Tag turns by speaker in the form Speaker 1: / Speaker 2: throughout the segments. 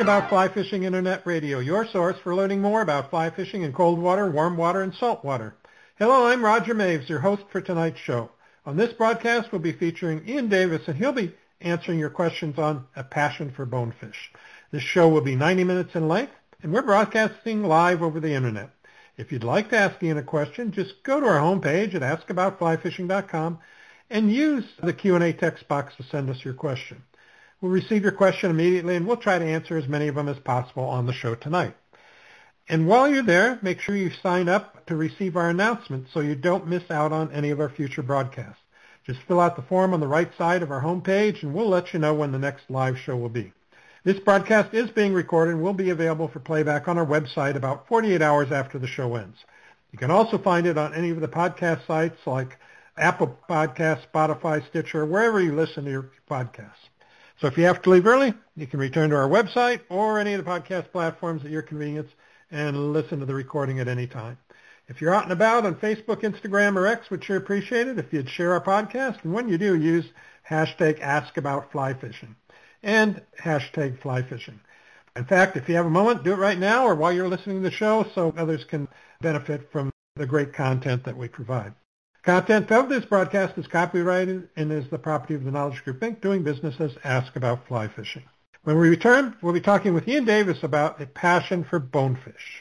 Speaker 1: About Fly Fishing Internet Radio, your source for learning more about fly fishing in cold water, warm water, and salt water. Hello, I'm Roger Maves, your host for tonight's show. On this broadcast, we'll be featuring Ian Davis, and he'll be answering your questions on a passion for bonefish. This show will be 90 minutes in length, and we're broadcasting live over the Internet. If you'd like to ask Ian a question, just go to our homepage at askaboutflyfishing.com and use the Q&A text box to send us your question. We'll receive your question immediately, and we'll try to answer as many of them as possible on the show tonight. And while you're there, make sure you sign up to receive our announcements so you don't miss out on any of our future broadcasts. Just fill out the form on the right side of our homepage, and we'll let you know when the next live show will be. This broadcast is being recorded and will be available for playback on our website about 48 hours after the show ends. You can also find it on any of the podcast sites like Apple Podcasts, Spotify, Stitcher, wherever you listen to your podcasts. So if you have to leave early, you can return to our website or any of the podcast platforms at your convenience and listen to the recording at any time. If you're out and about on Facebook, Instagram, or X, we'd sure appreciate it if you'd share our podcast. And when you do, use hashtag AskAboutFlyFishing and hashtag FlyFishing. In fact, if you have a moment, do it right now or while you're listening to the show so others can benefit from the great content that we provide. Content of this broadcast is copyrighted and is the property of the Knowledge Group, Inc., doing business as Ask About Fly Fishing. When we return, we'll be talking with Ian Davis about a passion for bonefish.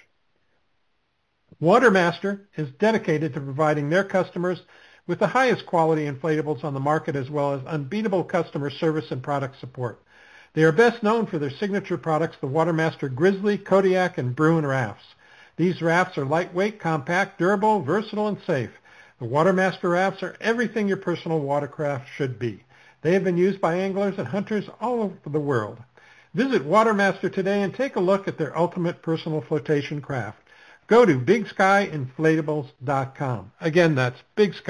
Speaker 1: Watermaster is dedicated to providing their customers with the highest quality inflatables on the market as well as unbeatable customer service and product support. They are best known for their signature products, the Watermaster Grizzly, Kodiak, and Bruin rafts. These rafts are lightweight, compact, durable, versatile, and safe. The Watermaster rafts are everything your personal watercraft should be. They have been used by anglers and hunters all over the world. Visit Watermaster today and take a look at their ultimate personal flotation craft. Go to BigSkyInflatables.com. Again, that's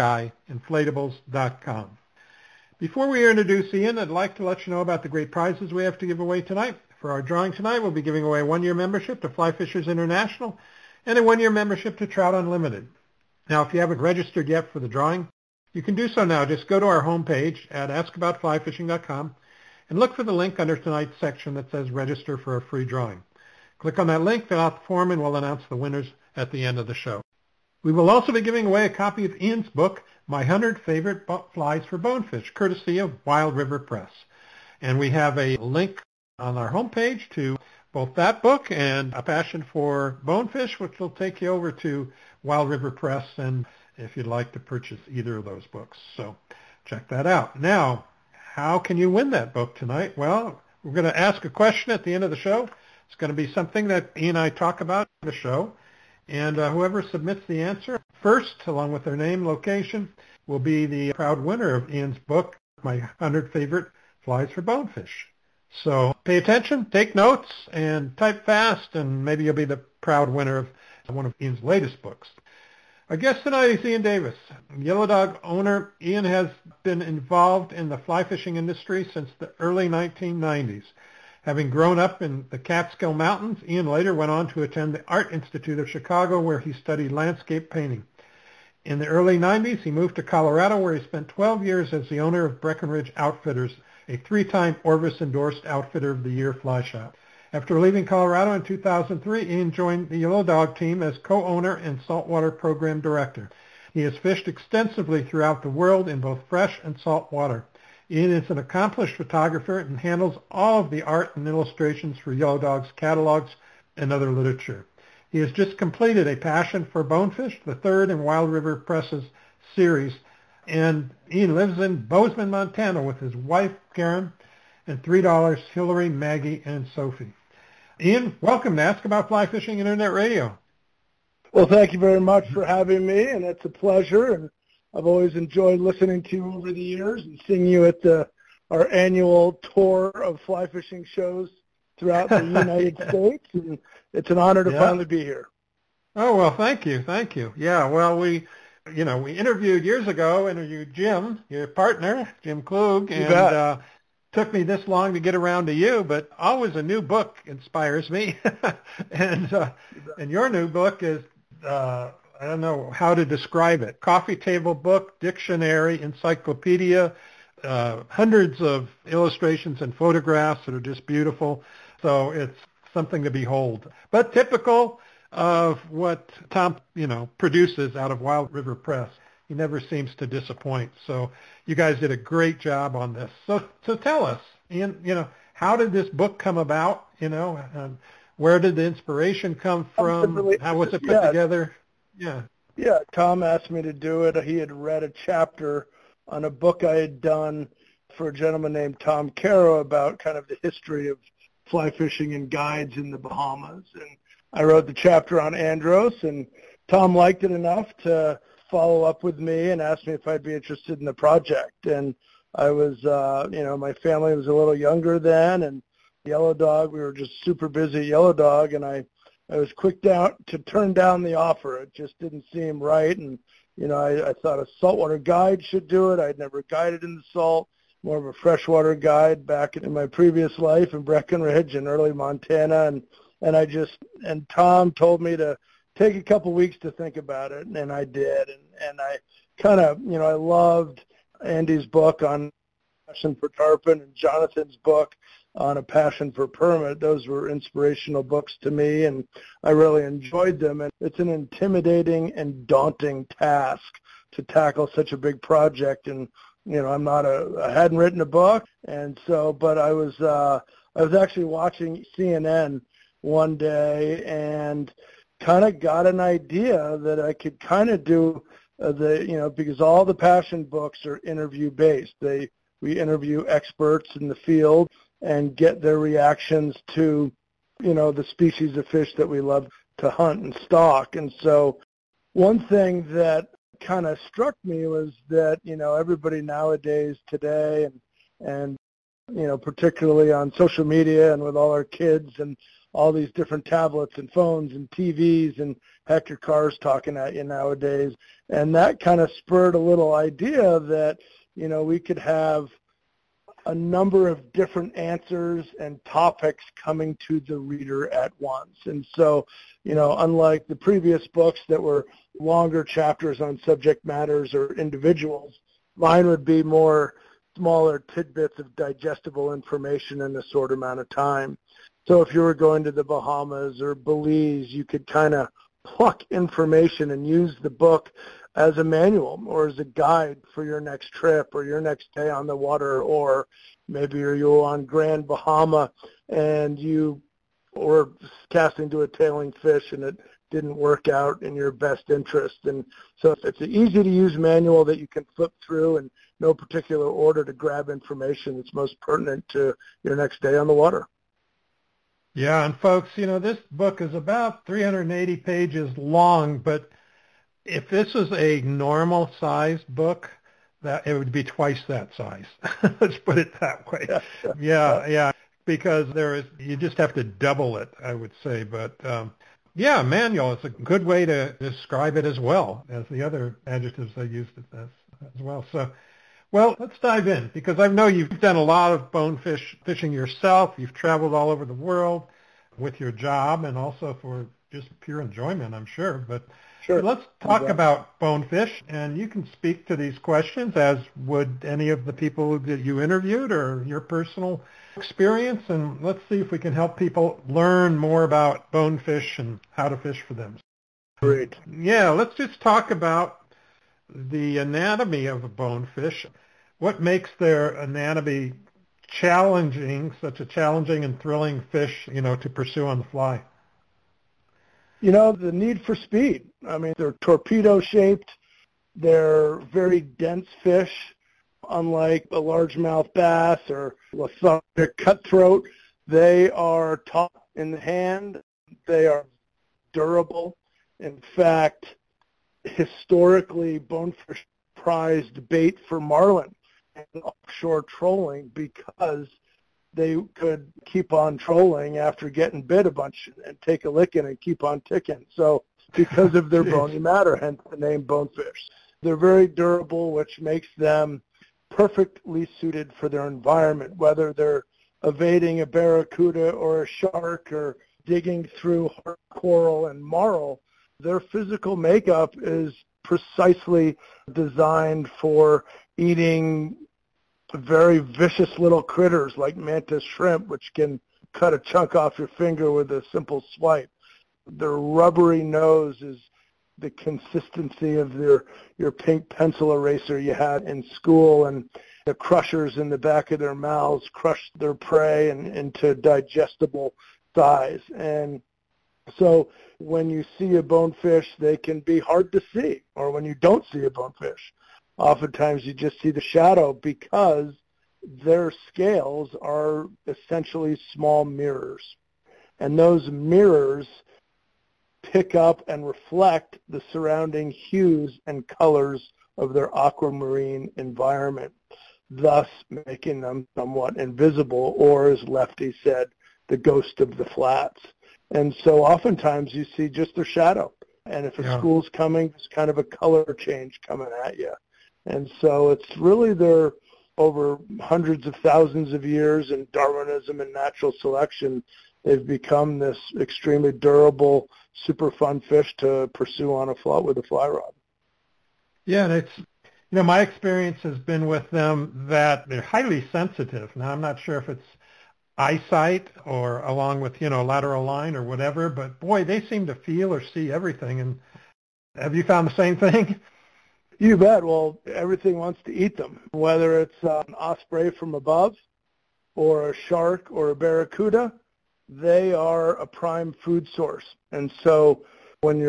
Speaker 1: BigSkyInflatables.com. Before we introduce Ian, I'd like to let you know about the great prizes we have to give away tonight. For our drawing tonight, we'll be giving away a one-year membership to Fly Fishers International and a one-year membership to Trout Unlimited. Now, if you haven't registered yet for the drawing, you can do so now. Just go to our homepage at askaboutflyfishing.com and look for the link under tonight's section that says Register for a Free Drawing. Click on that link, fill out the form, and we'll announce the winners at the end of the show. We will also be giving away a copy of Ian's book, My 100 Favorite Flies for Bonefish, courtesy of Wild River Press. And we have a link on our homepage to both that book and A Passion for Bonefish, which will take you over to Wild River Press, and if you'd like to purchase either of those books. So check that out. Now, how can you win that book tonight? Well, we're going to ask a question at the end of the show. It's going to be something that Ian and I talk about in the show, and whoever submits the answer first, along with their name, location, will be the proud winner of Ian's book, My 100 Favorite Flies for Bonefish. So pay attention, take notes, and type fast, and maybe you'll be the proud winner of one of Ian's latest books. Our guest tonight is Ian Davis, Yellow Dog owner. Ian has been involved in the fly fishing industry since the early 1990s. Having grown up in the Catskill Mountains, Ian later went on to attend the Art Institute of Chicago, where he studied landscape painting. In the early 90s, he moved to Colorado, where he spent 12 years as the owner of Breckenridge Outfitters, a 3-time Orvis-endorsed Outfitter of the Year fly shop. After leaving Colorado in 2003, Ian joined the Yellow Dog team as co-owner and saltwater program director. He has fished extensively throughout the world in both fresh and salt water. Ian is an accomplished photographer and handles all of the art and illustrations for Yellow Dog's catalogs and other literature. He has just completed A Passion for Bonefish, the third in Wild River Press's series, and Ian lives in Bozeman, Montana with his wife, Karen, and three daughters, Hillary, Maggie, and Sophie. Ian, welcome to Ask About Fly Fishing Internet Radio.
Speaker 2: Well, thank you very much for having me, and it's a pleasure. And I've always enjoyed listening to you over the years and seeing you at our annual tour of fly fishing shows throughout the United States. And it's an honor to finally be here.
Speaker 1: Oh, well, thank you. Thank you. Yeah, well, we interviewed Jim, your partner, Jim Klug, and took me this long to get around to you, but always a new book inspires me. and your new book is, I don't know how to describe it, coffee table book, dictionary, encyclopedia, hundreds of illustrations and photographs that are just beautiful. So it's something to behold. But typical of what Tom, produces out of Wild River Press. He never seems to disappoint. So you guys did a great job on this. So tell us, Ian, how did this book come about? Where did the inspiration come from? How was it put together? Yeah.
Speaker 2: Yeah, Tom asked me to do it. He had read a chapter on a book I had done for a gentleman named Tom Caro about kind of the history of fly fishing and guides in the Bahamas. And I wrote the chapter on Andros, and Tom liked it enough to follow up with me and ask me if I'd be interested in the project. And I was, my family was a little younger then, and Yellow Dog, we were just super busy at Yellow Dog, and I was quick to turn down the offer. It just didn't seem right, and I thought a saltwater guide should do it. I'd never guided in the salt, more of a freshwater guide back in my previous life in Breckenridge in early Montana, and Tom told me to take a couple weeks to think about it, and I did, and I kind of, I loved Andy's book on passion for tarpon and Jonathan's book on a passion for permit. Those were inspirational books to me, and I really enjoyed them. And it's an intimidating and daunting task to tackle such a big project. And I hadn't written a book, and so, but I was actually watching CNN one day and kind of got an idea that I could kind of do because all the passion books are interview based. We interview experts in the field and get their reactions to, the species of fish that we love to hunt and stalk. And so one thing that kind of struck me was that, everybody nowadays today and particularly on social media and with all our kids and all these different tablets and phones and TVs and heck, your car's talking at you nowadays. And that kind of spurred a little idea that, we could have a number of different answers and topics coming to the reader at once. And so, unlike the previous books that were longer chapters on subject matters or individuals, mine would be more smaller tidbits of digestible information in a short amount of time. So if you were going to the Bahamas or Belize, you could kind of pluck information and use the book as a manual or as a guide for your next trip or your next day on the water, or maybe you're on Grand Bahama and you were casting to a tailing fish and it didn't work out in your best interest. And so it's an easy to use manual that you can flip through in no particular order to grab information that's most pertinent to your next day on the water.
Speaker 1: Yeah, and folks, this book is about 380 pages long, but if this was a normal-sized book, that it would be twice that size. Let's put it that way. Yeah, because you just have to double it, I would say. But manual is a good way to describe it as well as the other adjectives I used as well. So, well, let's dive in, because I know you've done a lot of bonefish fishing yourself. You've traveled all over the world with your job and also for just pure enjoyment, I'm sure. But
Speaker 2: sure.
Speaker 1: Let's talk about bonefish, and you can speak to these questions as would any of the people that you interviewed or your personal experience, and let's see if we can help people learn more about bonefish and how to fish for them.
Speaker 2: Great.
Speaker 1: Yeah, let's just talk about the anatomy of a bonefish. What makes their anatomy such a challenging and thrilling fish, to pursue on the fly?
Speaker 2: The need for speed. I mean, they're torpedo-shaped. They're very dense fish, unlike a largemouth bass or a cutthroat. They are taut in the hand. They are durable. In fact, historically, bonefish prized bait for marlin and offshore trolling because they could keep on trolling after getting bit a bunch and take a licking and keep on ticking. So because of their bony matter, hence the name bonefish. They're very durable, which makes them perfectly suited for their environment, whether they're evading a barracuda or a shark or digging through hard coral and marl. Their physical makeup is precisely designed for eating very vicious little critters like mantis shrimp, which can cut a chunk off your finger with a simple swipe. Their rubbery nose is the consistency of your pink pencil eraser you had in school, and the crushers in the back of their mouths crush their prey into digestible size. And so when you see a bonefish, they can be hard to see, or when you don't see a bonefish, oftentimes you just see the shadow because their scales are essentially small mirrors. And those mirrors pick up and reflect the surrounding hues and colors of their aquamarine environment, thus making them somewhat invisible, or as Lefty said, the ghost of the flats. And so oftentimes you see just their shadow. And if a school's coming, there's kind of a color change coming at you. And so it's really their, over hundreds of thousands of years in Darwinism and natural selection, they've become this extremely durable, super fun fish to pursue on a float with a fly rod.
Speaker 1: Yeah, and it's, my experience has been with them that they're highly sensitive. Now, I'm not sure if it's eyesight or along with, lateral line or whatever, but boy, they seem to feel or see everything. And have you found the same thing?
Speaker 2: You bet. Well, everything wants to eat them, whether it's an osprey from above or a shark or a barracuda. They are a prime food source. And so when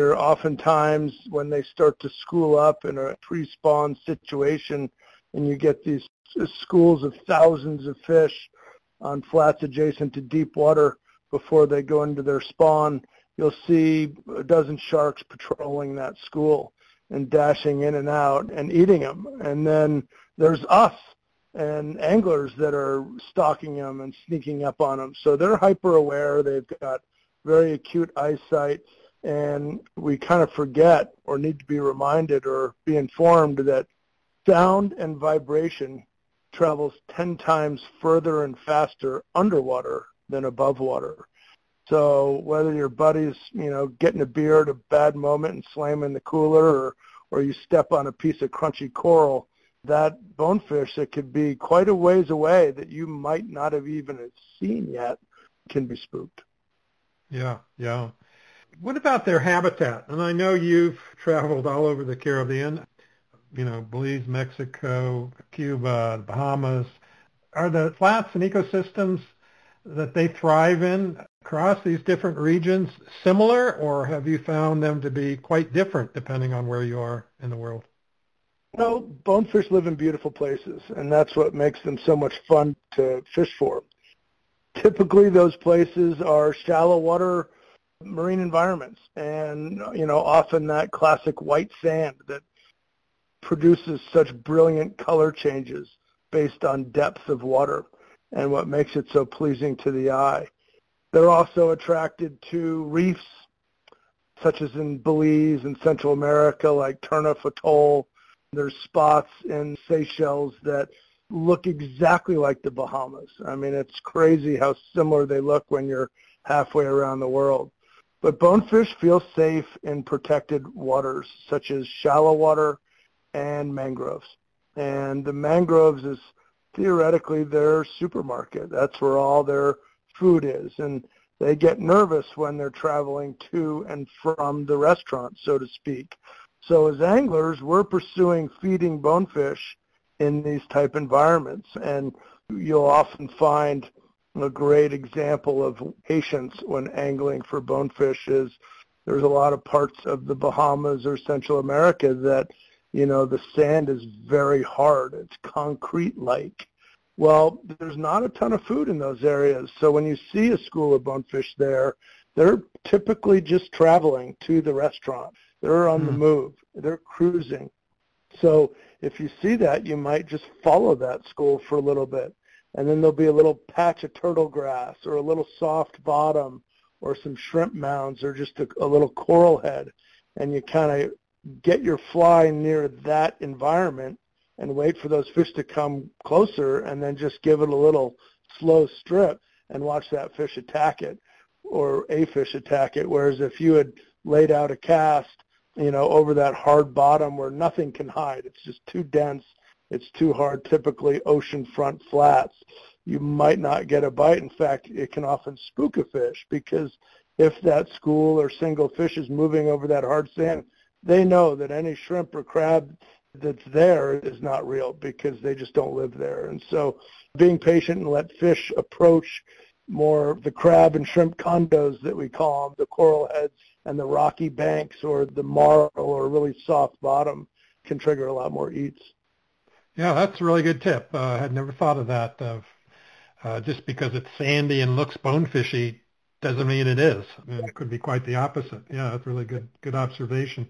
Speaker 2: when they start to school up in a pre-spawn situation and you get these schools of thousands of fish on flats adjacent to deep water before they go into their spawn, you'll see a dozen sharks patrolling that school and dashing in and out and eating them. And then there's us and anglers that are stalking them and sneaking up on them. So they're hyper aware. They've got very acute eyesight, and we kind of forget or need to be reminded or be informed that sound and vibration travels 10 times further and faster underwater than above water. So whether your buddy's, getting a beer at a bad moment and slamming the cooler, or you step on a piece of crunchy coral, that bonefish that could be quite a ways away that you might not have even seen yet can be spooked.
Speaker 1: Yeah. What about their habitat? And I know you've traveled all over the Caribbean, Belize, Mexico, Cuba, the Bahamas. Are the flats and ecosystems that they thrive in across these different regions similar, or have you found them to be quite different depending on where you are in the world?
Speaker 2: Bonefish live in beautiful places, and that's what makes them so much fun to fish for. Typically, those places are shallow water marine environments, and, often that classic white sand that produces such brilliant color changes based on depth of water and what makes it so pleasing to the eye. They're also attracted to reefs, such as in Belize and Central America, like Turneffe Atoll. There's spots in Seychelles that look exactly like the Bahamas. I mean, it's crazy how similar they look when you're halfway around the world. But bonefish feel safe in protected waters, such as shallow water and mangroves. And the mangroves is theoretically their supermarket. That's where all their food is. And they get nervous when they're traveling to and from the restaurant, so to speak. So as anglers, we're pursuing feeding bonefish in these type environments. And you'll often find a great example of patience when angling for bonefish is there's a lot of parts of the Bahamas or Central America that, the sand is very hard. It's concrete-like. Well, there's not a ton of food in those areas. So when you see a school of bonefish there, they're typically just traveling to the restaurant. They're on the move. They're cruising. So if you see that, you might just follow that school for a little bit. And then there'll be a little patch of turtle grass or a little soft bottom or some shrimp mounds or just a little coral head. And you kind of get your fly near that environment and wait for those fish to come closer and then just give it a little slow strip and watch that fish attack it or a fish attack it. Whereas if you had laid out a cast, over that hard bottom where nothing can hide, it's just too dense, it's too hard, typically oceanfront flats, you might not get a bite. In fact, it can often spook a fish, because if that school or single fish is moving over that hard sand, they know that any shrimp or crab that's there is not real, because they just don't live there. And so being patient and let fish approach more the crab and shrimp condos that we call them, the coral heads and the rocky banks or the marl or really soft bottom, can trigger a lot more eats.
Speaker 1: Yeah, that's a really good tip. I had never thought of that. Just because it's sandy and looks bonefishy doesn't mean it is. And it could be quite the opposite. Yeah, that's really good observation.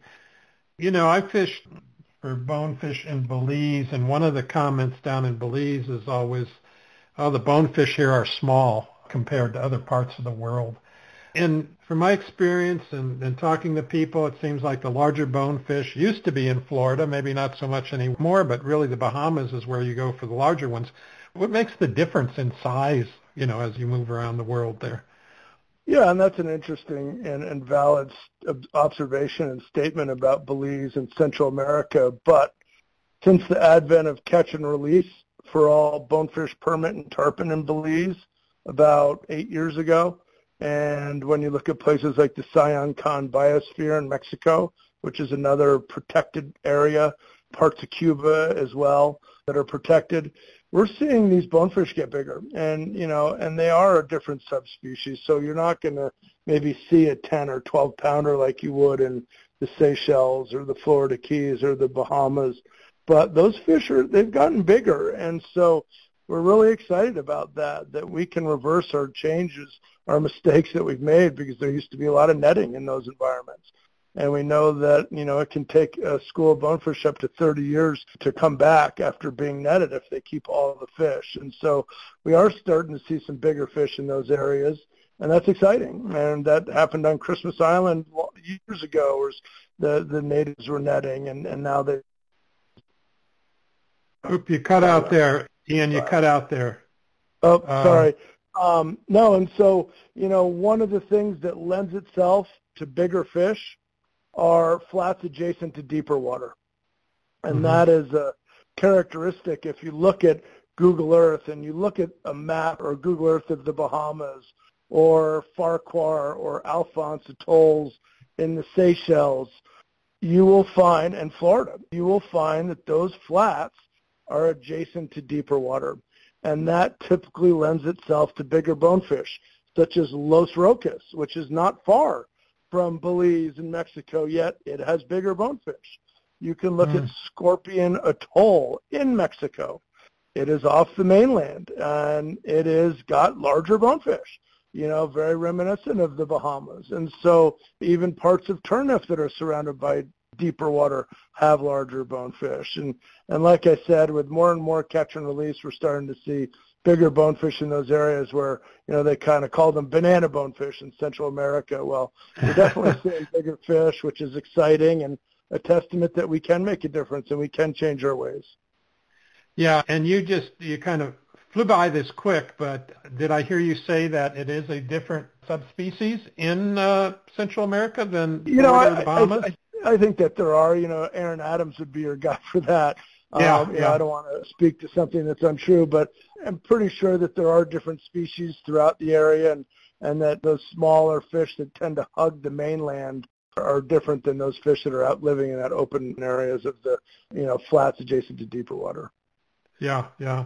Speaker 1: I fished for bonefish in Belize, and one of the comments down in Belize is always, oh, the bonefish here are small compared to other parts of the world. And from my experience and talking to people, it seems like the larger bonefish used to be in Florida, maybe not so much anymore, but really the Bahamas is where you go for the larger ones. What makes the difference in size, as you move around the world there?
Speaker 2: Yeah, and that's an interesting and valid observation and statement about Belize and Central America. But since the advent of catch and release for all bonefish, permit, and tarpon in Belize about 8 years ago, and when you look at places like the Sion-Con Biosphere in Mexico, which is another protected area, parts of Cuba as well that are protected, we're seeing these bonefish get bigger, and they are a different subspecies. So you're not going to maybe see a 10 or 12 pounder like you would in the Seychelles or the Florida Keys or the Bahamas. But those fish they've gotten bigger, and so we're really excited about that we can reverse our changes, our mistakes that we've made, because there used to be a lot of netting in those environments. And we know that, it can take a school of bonefish up to 30 years to come back after being netted if they keep all the fish. And so we are starting to see some bigger fish in those areas, and that's exciting. And that happened on Christmas Island years ago, where the natives were netting, and now they...
Speaker 1: Oop, you cut out there. Ian, you cut out there.
Speaker 2: Oh, sorry. No, and so, one of the things that lends itself to bigger fish are flats adjacent to deeper water. And that is a characteristic. If you look at Google Earth and you look at a map or Google Earth of the Bahamas or Farquhar or Alphonse atolls in the Seychelles, you will find, and Florida, you will find that those flats are adjacent to deeper water. And that typically lends itself to bigger bonefish, such as Los Roques, which is not far from Belize in Mexico, yet it has bigger bonefish. You can look at Scorpion Atoll in Mexico. It is off the mainland, and it has got larger bonefish, very reminiscent of the Bahamas. And so even parts of Turneffe that are surrounded by deeper water have larger bonefish. And like I said, with more and more catch and release, we're starting to see bigger bonefish in those areas where, they kind of call them banana bonefish in Central America. Well, we're definitely seeing bigger fish, which is exciting and a testament that we can make a difference and we can change our ways.
Speaker 1: Yeah, and you kind of flew by this quick, but did I hear you say that it is a different subspecies in Central America than the Bahamas?
Speaker 2: I think that there are. Aaron Adams would be your guy for that.
Speaker 1: Yeah.
Speaker 2: I don't want to speak to something that's untrue, but I'm pretty sure that there are different species throughout the area, and that those smaller fish that tend to hug the mainland are different than those fish that are out living in that open areas of the, flats adjacent to deeper water.
Speaker 1: Yeah.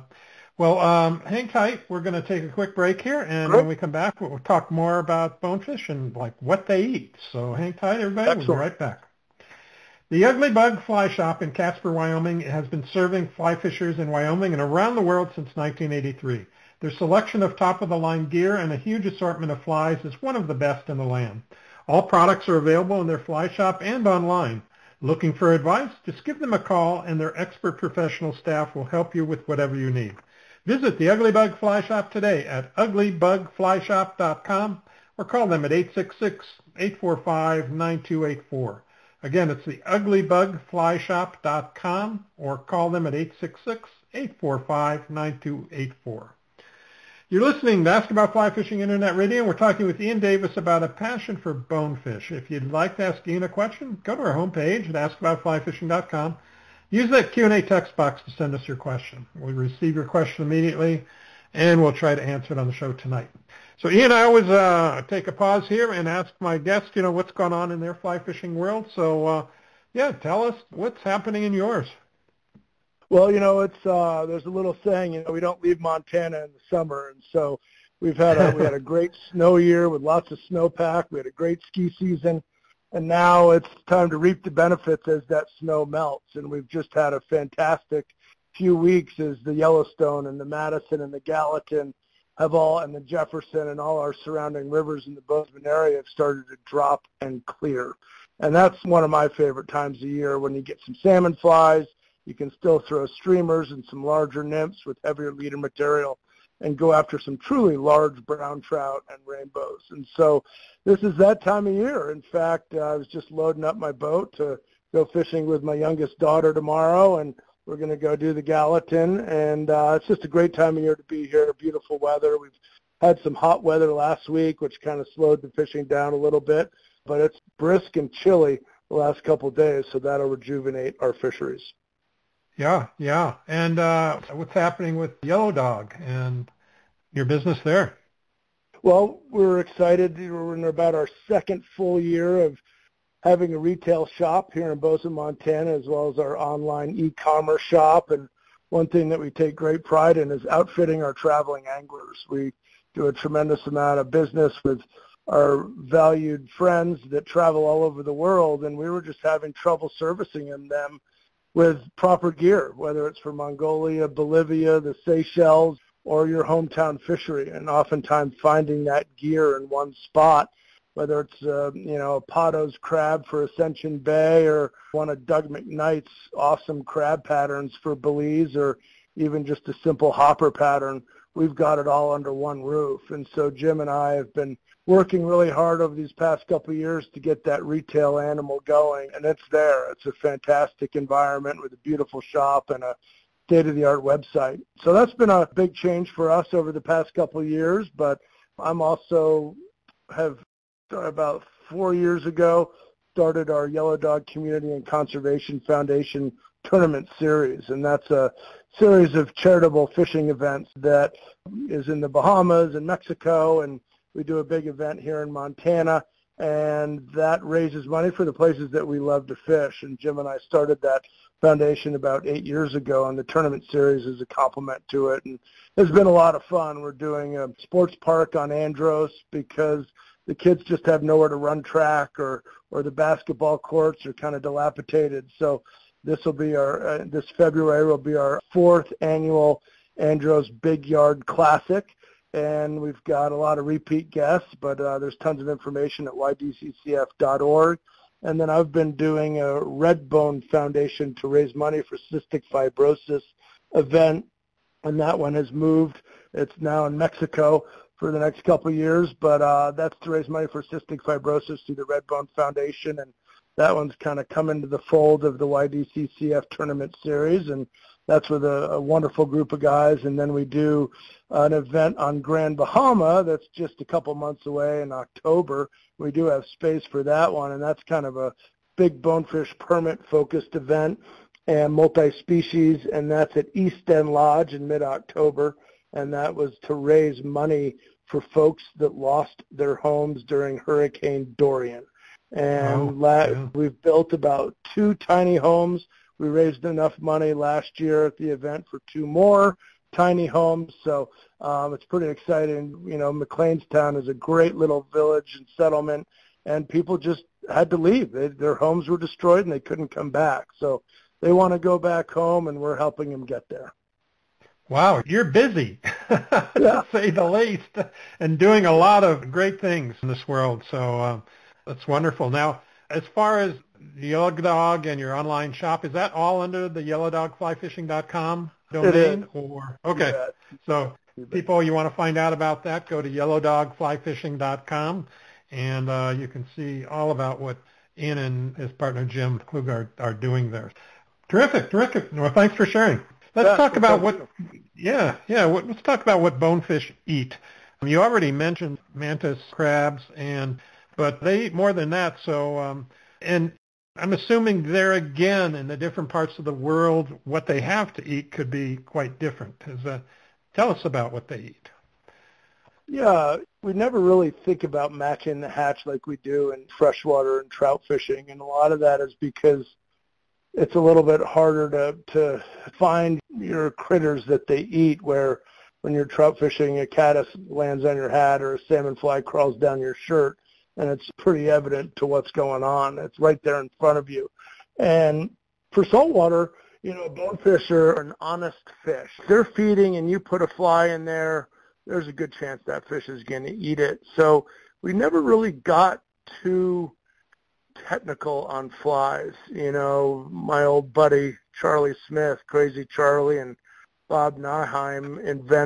Speaker 1: Well, hang tight. We're going to take a quick break here, and
Speaker 2: Great.
Speaker 1: when we come back, we'll talk more about bonefish and like what they eat. So hang tight, everybody.
Speaker 2: Excellent.
Speaker 1: We'll be right back. The Ugly Bug Fly Shop in Casper, Wyoming has been serving fly fishers in Wyoming and around the world since 1983. Their selection of top-of-the-line gear and a huge assortment of flies is one of the best in the land. All products are available in their fly shop and online. Looking for advice? Just give them a call, and their expert professional staff will help you with whatever you need. Visit the Ugly Bug Fly Shop today at uglybugflyshop.com or call them at 866-845-9284. Again, it's the uglybugflyshop.com or call them at 866-845-9284. You're listening to Ask About Fly Fishing Internet Radio. We're talking with Ian Davis about a passion for bonefish. If you'd like to ask Ian a question, go to our homepage at askaboutflyfishing.com. Use that Q&A text box to send us your question. We'll receive your question immediately, and we'll try to answer it on the show tonight. So, Ian, I always take a pause here and ask my guests, what's going on in their fly fishing world. So, tell us what's happening in yours.
Speaker 2: Well, it's there's a little saying, we don't leave Montana in the summer, and so we had a great snow year with lots of snowpack. We had a great ski season, and now it's time to reap the benefits as that snow melts. And we've just had a fantastic few weeks as the Yellowstone and the Madison and the Gallatin and the Jefferson and all our surrounding rivers in the Bozeman area have started to drop and clear. And that's one of my favorite times of year when you get some salmon flies. You can still throw streamers and some larger nymphs with heavier leader material and go after some truly large brown trout and rainbows. And so this is that time of year. In fact, I was just loading up my boat to go fishing with my youngest daughter tomorrow, and we're going to go do the Gallatin. And it's just a great time of year to be here, beautiful weather. We've had some hot weather last week, which kind of slowed the fishing down a little bit, but it's brisk and chilly the last couple of days, so that'll rejuvenate our fisheries.
Speaker 1: Yeah. And what's happening with Yellow Dog and your business there?
Speaker 2: Well, we're excited. We're in about our second full year of having a retail shop here in Bozeman, Montana, as well as our online e-commerce shop. And one thing that we take great pride in is outfitting our traveling anglers. We do a tremendous amount of business with our valued friends that travel all over the world, and we were just having trouble servicing them with proper gear, whether it's for Mongolia, Bolivia, the Seychelles, or your hometown fishery. And oftentimes finding that gear in one spot, whether it's a Pado's crab for Ascension Bay or one of Doug McKnight's awesome crab patterns for Belize, or even just a simple hopper pattern, we've got it all under one roof. And so Jim and I have been working really hard over these past couple of years to get that retail animal going, and it's there. It's a fantastic environment with a beautiful shop and a state-of-the-art website. So that's been a big change for us over the past couple of years, but I'm also about 4 years ago started our Yellow Dog Community and Conservation Foundation tournament series, and that's a series of charitable fishing events that is in the Bahamas and Mexico, and we do a big event here in Montana, and that raises money for the places that we love to fish. And Jim and I started that foundation about 8 years ago, and the tournament series is a complement to it. And it's been a lot of fun. We're doing a sports park on Andros because the kids just have nowhere to run track, or the basketball courts are kind of dilapidated. So this will be this February will be our 4th annual Andros Big Yard Classic. And we've got a lot of repeat guests, but there's tons of information at ydccf.org. And then I've been doing a Redbone Foundation to raise money for cystic fibrosis event, and that one has moved. It's now in Mexico for the next couple of years, but that's to raise money for cystic fibrosis through the Redbone Foundation, and that one's kind of come into the fold of the YDCCF tournament series, and that's with a wonderful group of guys. And then we do an event on Grand Bahama that's just a couple months away in October. We do have space for that one, and that's kind of a big bonefish permit-focused event and multi-species, and that's at East End Lodge in mid-October, and that was to raise money for folks that lost their homes during Hurricane Dorian. And we've built about 2 tiny homes. We raised enough money last year at the event for 2 more tiny homes, so it's pretty exciting. McLeanstown is a great little village and settlement, and people just had to leave. Their homes were destroyed, and they couldn't come back. So they want to go back home, and we're helping them get there.
Speaker 1: Wow, you're busy, to say the least, and doing a lot of great things in this world. So that's wonderful. Now, as far as the Yellow Dog and your online shop, is that all under the yellowdogflyfishing.com domain? Okay. So people, you want to find out about that, go to yellowdogflyfishing.com, and you can see all about what Ian and his partner Jim Klug are doing there. Terrific. Well, thanks for sharing. Let's talk about let's talk about what bonefish eat. You already mentioned mantis crabs, but they eat more than that. So, and I'm assuming there again in the different parts of the world, what they have to eat could be quite different. Tell us about what they eat.
Speaker 2: Yeah, we never really think about matching the hatch like we do in freshwater and trout fishing, and a lot of that is because it's a little bit harder to find your critters that they eat, where when you're trout fishing, a caddis lands on your hat or a salmon fly crawls down your shirt, and it's pretty evident to what's going on. It's right there in front of you. And for saltwater, bonefish are an honest fish. If they're feeding and you put a fly in there, there's a good chance that fish is going to eat it. So we never really got too technical on flies. My old buddy Charlie Smith, Crazy Charlie, and Bob Naheim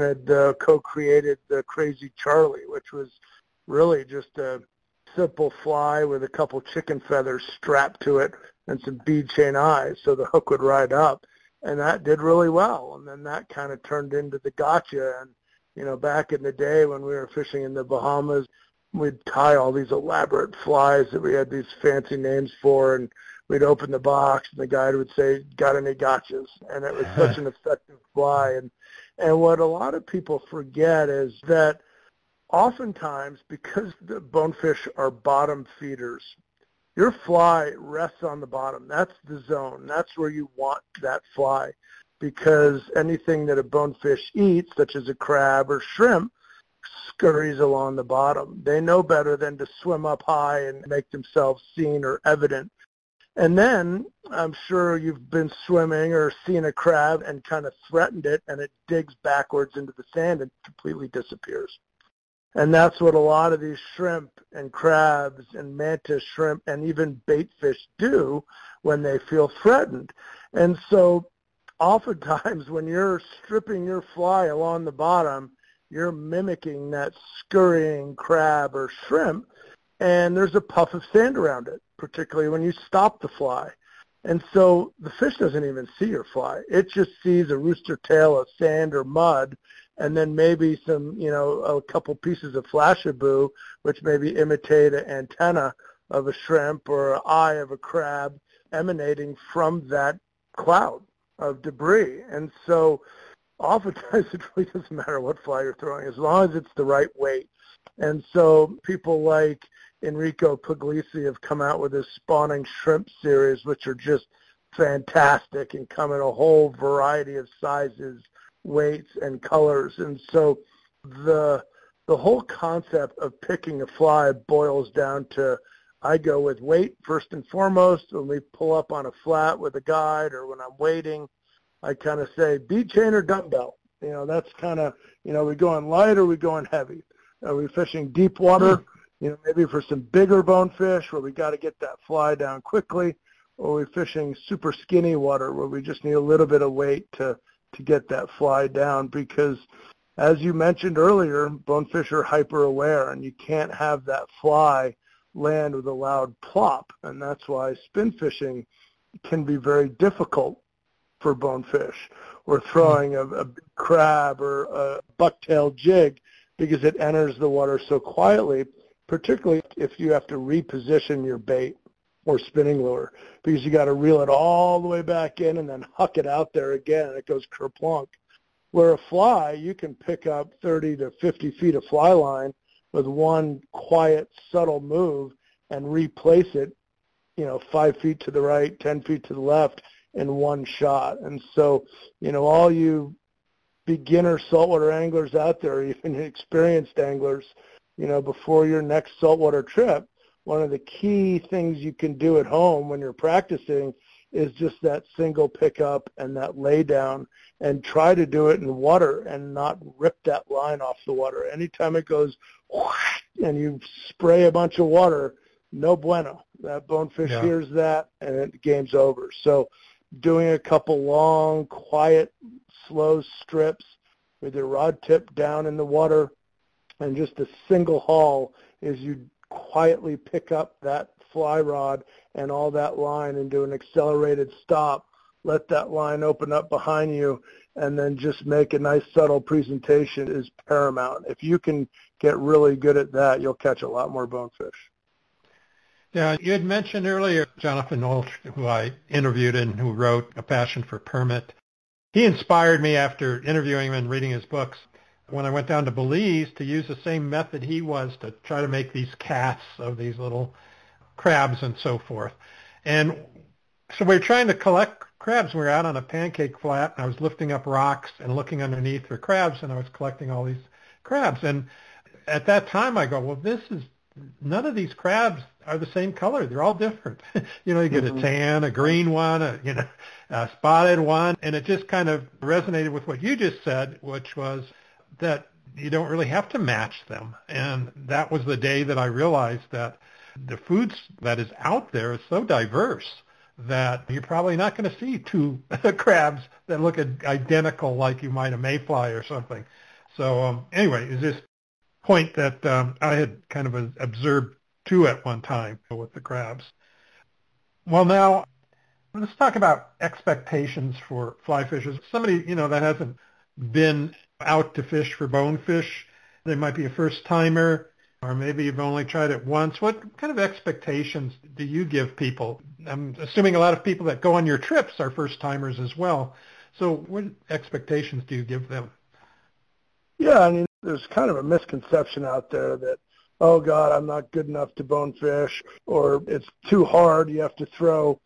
Speaker 2: co-created the Crazy Charlie, which was really just a simple fly with a couple chicken feathers strapped to it and some bead chain eyes so the hook would ride up. And that did really well. And then that kind of turned into the gotcha. And back in the day when we were fishing in the Bahamas, we'd tie all these elaborate flies that we had these fancy names for, and we'd open the box, and the guide would say, "Got any gotchas?" And it was such an effective fly. And what a lot of people forget is that oftentimes, because the bonefish are bottom feeders, your fly rests on the bottom. That's the zone. That's where you want that fly, because anything that a bonefish eats, such as a crab or shrimp, scurries along the bottom. They know better than to swim up high and make themselves seen or evident. And then I'm sure you've been swimming or seen a crab and kind of threatened it, and it digs backwards into the sand and completely disappears. And that's what a lot of these shrimp and crabs and mantis shrimp and even bait fish do when they feel threatened. And so oftentimes when you're stripping your fly along the bottom, you're mimicking that scurrying crab or shrimp, and there's a puff of sand around it, particularly when you stop the fly. And so the fish doesn't even see your fly. It just sees a rooster tail of sand or mud, and then maybe some, a couple pieces of flashabou, which maybe imitate an antenna of a shrimp or an eye of a crab emanating from that cloud of debris. And so oftentimes it really doesn't matter what fly you're throwing, as long as it's the right weight. And so people like Enrico Puglisi have come out with this spawning shrimp series, which are just fantastic and come in a whole variety of sizes, weights, and colors. And so the whole concept of picking a fly boils down to, I go with weight first and foremost. When we pull up on a flat with a guide or when I'm waiting, I kind of say bead chain or dumbbell. That's kind of, we going light or we going heavy? Are we fishing deep water, maybe for some bigger bonefish where we got to get that fly down quickly, or are we fishing super skinny water where we just need a little bit of weight to get that fly down? Because as you mentioned earlier, bonefish are hyper aware, and you can't have that fly land with a loud plop. And that's why spin fishing can be very difficult for bonefish, or throwing a big crab or a bucktail jig, because it enters the water so quietly, particularly if you have to reposition your bait or spinning lure, because you got to reel it all the way back in and then huck it out there again, and it goes kerplunk. Where a fly, you can pick up 30 to 50 feet of fly line with one quiet, subtle move and replace it, 5 feet to the right, 10 feet to the left, in one shot. And so, all you beginner saltwater anglers out there, even experienced anglers, before your next saltwater trip, one of the key things you can do at home when you're practicing is just that single pickup and that lay down, and try to do it in water and not rip that line off the water. Anytime it goes and you spray a bunch of water, no bueno. That bonefish hears that, and the game's over. So doing a couple long, quiet, slow strips with your rod tip down in the water, and just a single haul is you quietly pick up that fly rod and all that line and do an accelerated stop, let that line open up behind you, and then just make a nice subtle presentation is paramount. If you can get really good at that, you'll catch a lot more bonefish.
Speaker 1: Yeah, you had mentioned earlier Jonathan Olsch, who I interviewed and who wrote A Passion for Permit. He inspired me after interviewing him and reading his books when I went down to Belize to use the same method he was to try to make these casts of these little crabs and so forth. And so we were trying to collect crabs. We were out on a pancake flat, and I was lifting up rocks and looking underneath for crabs, and I was collecting all these crabs. And at that time, I go, well, none of these crabs are the same color. They're all different. You get a tan, a green one, a spotted one, and it just kind of resonated with what you just said, which was that you don't really have to match them. And that was the day that I realized that the foods that is out there is so diverse that you're probably not going to see two crabs that look identical like you might a mayfly or something. So anyway, is this point that I had kind of observed too at one time with the crabs. Well, now let's talk about expectations for fly fishers. Somebody, that hasn't been out to fish for bonefish, they might be a first timer, or maybe you've only tried it once. What kind of expectations do you give people? I'm assuming a lot of people that go on your trips are first timers as well. So what expectations do you give them?
Speaker 2: Yeah, I mean, there's kind of a misconception out there that, oh, God, I'm not good enough to bonefish, or it's too hard, you have to throw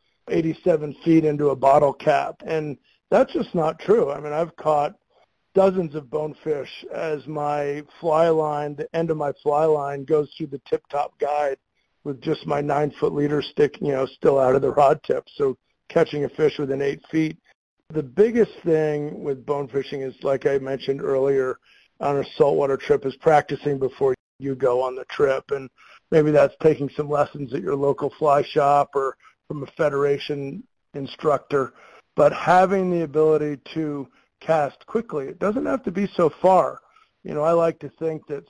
Speaker 2: 87 feet into a bottle cap. And that's just not true. I mean, I've caught dozens of bonefish as my fly line, the end of my fly line goes through the tip-top guide with just my 9-foot leader stick, still out of the rod tip. So catching a fish within 8 feet. The biggest thing with bonefishing is, like I mentioned earlier, on a saltwater trip is practicing before you go on the trip. And maybe that's taking some lessons at your local fly shop or from a federation instructor. But having the ability to cast quickly, it doesn't have to be so far. I like to think that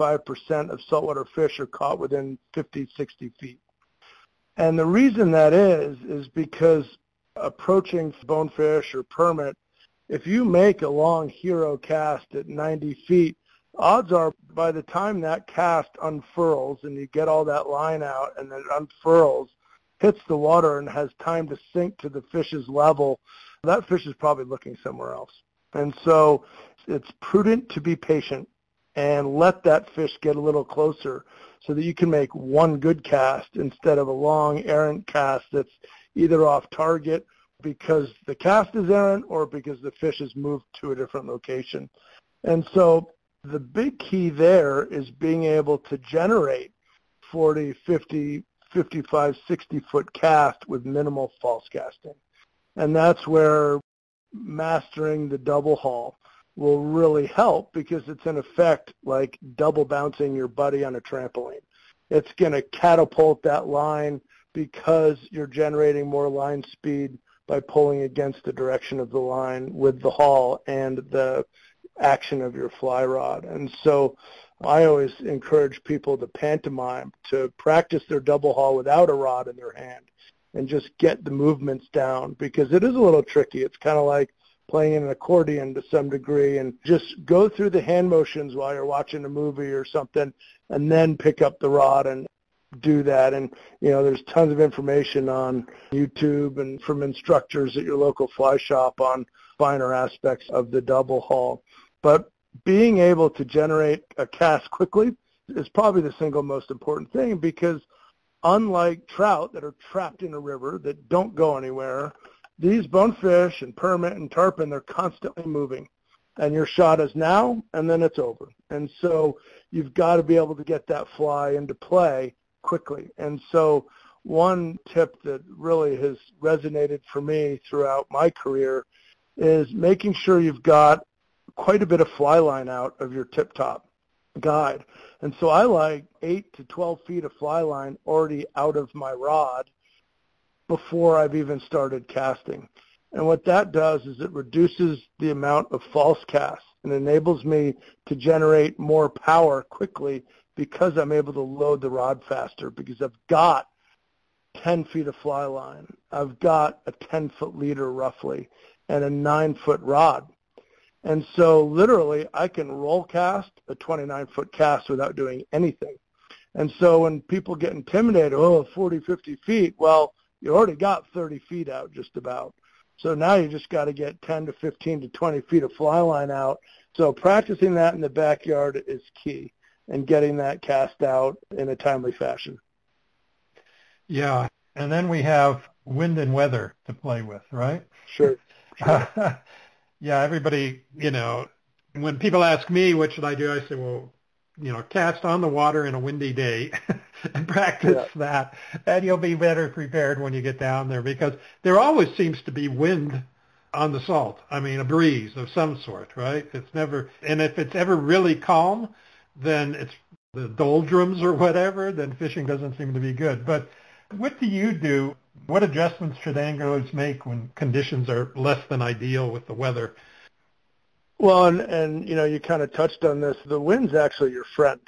Speaker 2: 75% of saltwater fish are caught within 50, 60 feet. And the reason that is because approaching bonefish or permit, if you make a long hero cast at 90 feet, odds are by the time that cast unfurls and you get all that line out and then it unfurls, hits the water and has time to sink to the fish's level, that fish is probably looking somewhere else. And so it's prudent to be patient and let that fish get a little closer so that you can make one good cast instead of a long errant cast that's either off target because the cast is errant or because the fish has moved to a different location. And so the big key there is being able to generate 40, 50, 55, 60-foot cast with minimal false casting. And that's where mastering the double haul will really help because it's in effect like double bouncing your buddy on a trampoline. It's going to catapult that line because you're generating more line speed by pulling against the direction of the line with the haul and the action of your fly rod. And so I always encourage people to pantomime, to practice their double haul without a rod in their hand and just get the movements down because it is a little tricky. It's kind of like playing an accordion to some degree, and just go through the hand motions while you're watching a movie or something and then pick up the rod and do that. And there's tons of information on YouTube and from instructors at your local fly shop on finer aspects of the double haul. But being able to generate a cast quickly is probably the single most important thing because unlike trout that are trapped in a river that don't go anywhere, these bonefish and permit and tarpon, they're constantly moving. And your shot is now, and then it's over. And so you've got to be able to get that fly into play quickly. And so one tip that really has resonated for me throughout my career is making sure you've got quite a bit of fly line out of your tip-top guide. And so I like 8 to 12 feet of fly line already out of my rod before I've even started casting. And what that does is it reduces the amount of false casts and enables me to generate more power quickly because I'm able to load the rod faster because I've got 10 feet of fly line. I've got a 10-foot leader roughly and a 9-foot rod. And so literally I can roll cast a 29-foot cast without doing anything. And so when people get intimidated, 40, 50 feet, well, you already got 30 feet out just about. So now you just got to get 10 to 15 to 20 feet of fly line out. So practicing that in the backyard is key, and getting that cast out in a timely fashion.
Speaker 1: Yeah, and then we have wind and weather to play with, right?
Speaker 2: Sure.
Speaker 1: Yeah, everybody, when people ask me what should I do, I say, well, cast on the water in a windy day and practice that, and you'll be better prepared when you get down there, because there always seems to be wind on the salt. I mean, a breeze of some sort, right? It's never, and if it's ever really calm, then it's the doldrums or whatever, then fishing doesn't seem to be good. But what do you do? What adjustments should anglers make when conditions are less than ideal with the weather?
Speaker 2: Well, and you kind of touched on this. The wind's actually your friend.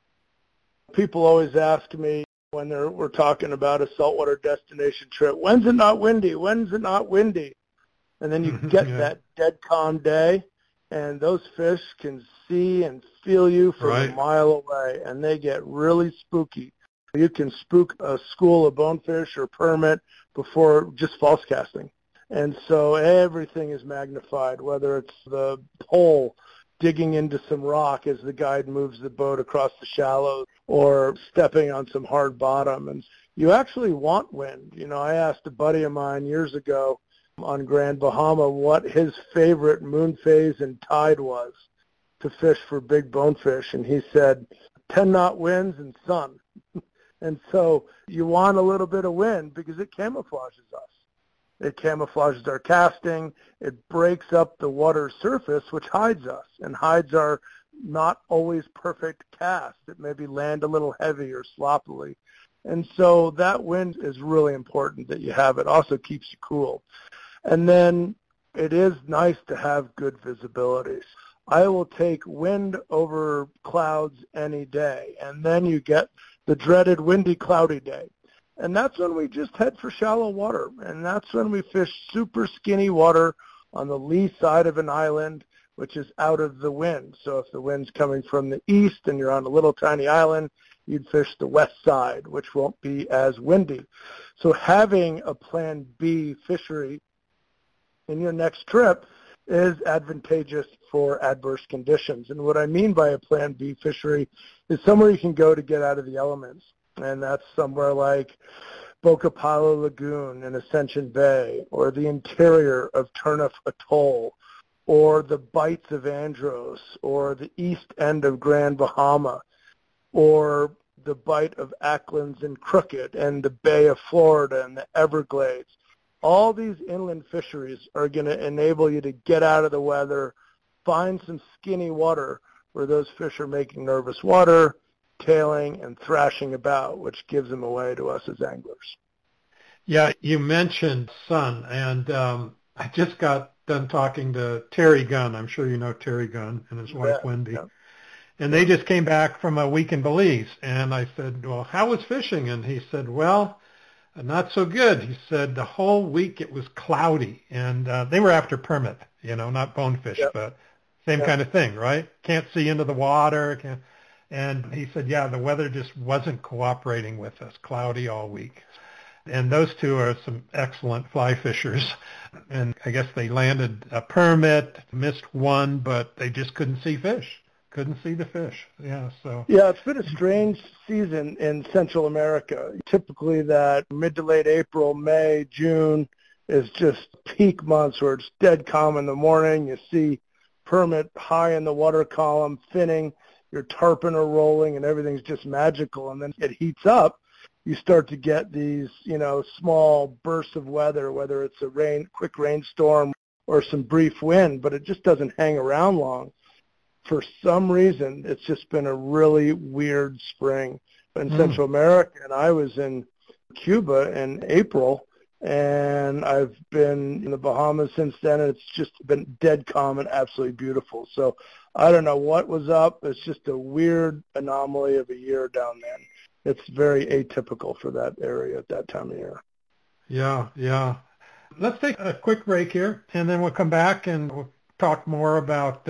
Speaker 2: People always ask me when we're talking about a saltwater destination trip, when's it not windy? When's it not windy? And then you get that dead calm day, and those fish can see and feel you from a mile away, and they get really spooky. You can spook a school of bonefish or permit before just false casting. And so everything is magnified, whether it's the pole digging into some rock as the guide moves the boat across the shallows, or stepping on some hard bottom. And you actually want wind. I asked a buddy of mine years ago on Grand Bahama what his favorite moon phase and tide was to fish for big bonefish, and he said 10-knot winds and sun. And so you want a little bit of wind because it camouflages us. It camouflages our casting. It breaks up the water surface, which hides us and hides our not always perfect cast. It maybe land a little heavy or sloppily. And so that wind is really important that you have. It also keeps you cool. And then it is nice to have good visibility. I will take wind over clouds any day. And then you get the dreaded windy, cloudy day. And that's when we just head for shallow water. And that's when we fish super skinny water on the lee side of an island, which is out of the wind. So if the wind's coming from the east and you're on a little tiny island, you'd fish the west side, which won't be as windy. So having a plan B fishery in your next trip is advantageous for adverse conditions. And what I mean by a plan B fishery is somewhere you can go to get out of the elements. And that's somewhere like Bocapalo Lagoon in Ascension Bay, or the interior of Turniff Atoll, or the Bights of Andros, or the east end of Grand Bahama, or the Bight of Acklands and Crooked, and the Bay of Florida, and the Everglades. All these inland fisheries are going to enable you to get out of the weather, find some skinny water where those fish are making nervous water, tailing and thrashing about, which gives them away to us as anglers.
Speaker 1: Yeah, you mentioned sun, and I just got done talking to Terry Gunn. I'm sure you know Terry Gunn and his wife Wendy. Yeah. And they just came back from a week in Belize. And I said, well, how was fishing? And he said, well, not so good. He said the whole week it was cloudy. And they were after permit, not bonefish, but same kind of thing, right? Can't see into the water. And he said, yeah, the weather just wasn't cooperating with us, cloudy all week. And those two are some excellent fly fishers. And I guess they landed a permit, missed one, but they just couldn't see fish. Couldn't see the fish. Yeah, so.
Speaker 2: Yeah, it's been a strange season in Central America. Typically that mid to late April, May, June is just peak months where it's dead calm in the morning. You see permit high in the water column, finning. Your tarpon are rolling and everything's just magical. And then it heats up. You start to get these, small bursts of weather, whether it's a quick rainstorm or some brief wind, but it just doesn't hang around long. For some reason, it's just been a really weird spring in Central America. And I was in Cuba in April, and I've been in the Bahamas since then, and it's just been dead calm and absolutely beautiful. So I don't know what was up. It's just a weird anomaly of a year down there. It's very atypical for that area at that time of year.
Speaker 1: Yeah. Let's take a quick break here, and then we'll come back and we'll talk more about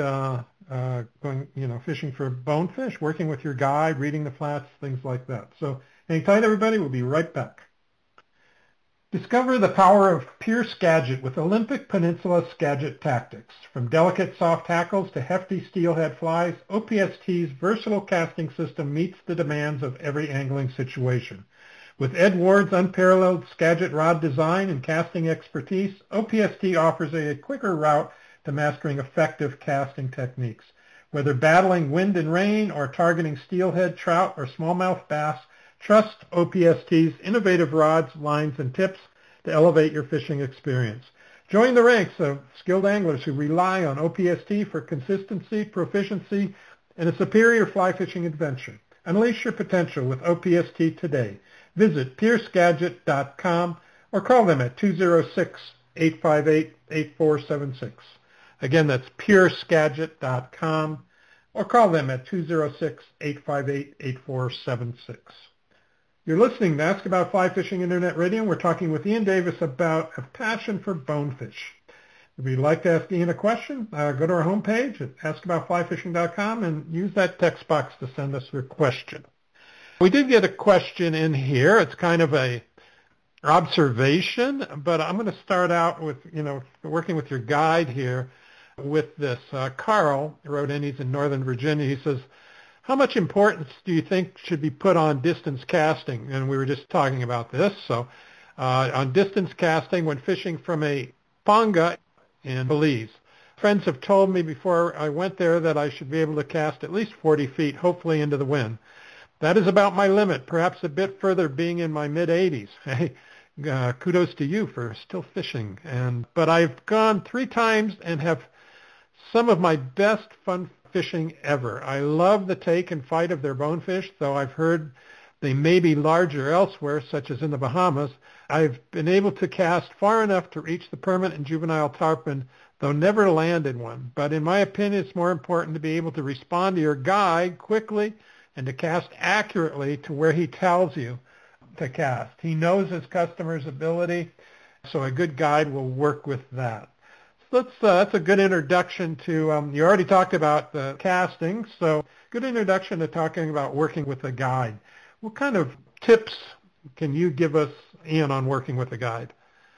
Speaker 1: going, fishing for bonefish, working with your guide, reading the flats, things like that. So hang tight, everybody. We'll be right back. Discover the power of pure Skagit with Olympic Peninsula Skagit Tactics. From delicate soft tackles to hefty steelhead flies, OPST's versatile casting system meets the demands of every angling situation. With Ed Ward's unparalleled Skagit rod design and casting expertise, OPST offers a quicker route to mastering effective casting techniques. Whether battling wind and rain or targeting steelhead, trout, or smallmouth bass, trust OPST's innovative rods, lines, and tips to elevate your fishing experience. Join the ranks of skilled anglers who rely on OPST for consistency, proficiency, and a superior fly fishing adventure. Unleash your potential with OPST today. Visit PureSkagit.com or call them at 206-858-8476. Again, that's PureSkagit.com or call them at 206-858-8476. You're listening to Ask About Fly Fishing Internet Radio. We're talking with Ian Davis about a passion for bonefish. If you'd like to ask Ian a question, go to our homepage at askaboutflyfishing.com and use that text box to send us your question. We did get a question in here. It's kind of a observation, but I'm going to start out with, working with your guide here with this. Carl wrote in, he's in Northern Virginia. He says, how much importance do you think should be put on distance casting? And we were just talking about this. So on distance casting when fishing from a panga in Belize. Friends have told me before I went there that I should be able to cast at least 40 feet, hopefully into the wind. That is about my limit, perhaps a bit further being in my mid-80s. Hey, kudos to you for still fishing. But I've gone 3 times and have some of my best fun fishing ever. I love the take and fight of their bonefish, though I've heard they may be larger elsewhere, such as in the Bahamas. I've been able to cast far enough to reach the permit and juvenile tarpon, though never landed one. But in my opinion, it's more important to be able to respond to your guide quickly and to cast accurately to where he tells you to cast. He knows his customer's ability, so a good guide will work with that. That's a good introduction to, you already talked about the casting, so good introduction to talking about working with a guide. What kind of tips can you give us, Ian, on working with a guide?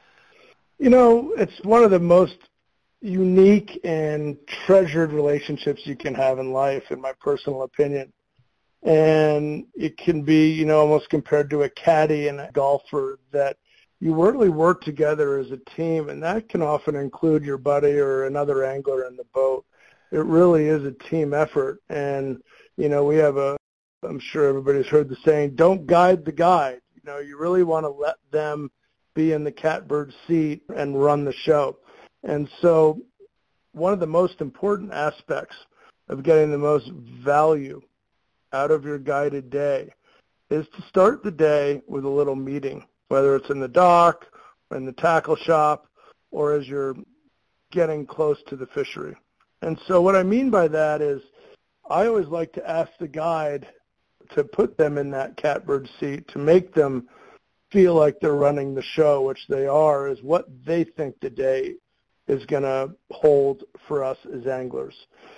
Speaker 2: It's one of the most unique and treasured relationships you can have in life, in my personal opinion. And it can be, almost compared to a caddy and a golfer, that you really work together as a team, and that can often include your buddy or another angler in the boat. It really is a team effort. And, we have I'm sure everybody's heard the saying, don't guide the guide. You really want to let them be in the catbird seat and run the show. And so one of the most important aspects of getting the most value out of your guided day is to start the day with a little meeting, whether it's in the dock, or in the tackle shop, or as you're getting close to the fishery. And so what I mean by that is I always like to ask the guide to put them in that catbird seat, to make them feel like they're running the show, which they are, is what they think the day is going to hold for us as anglers.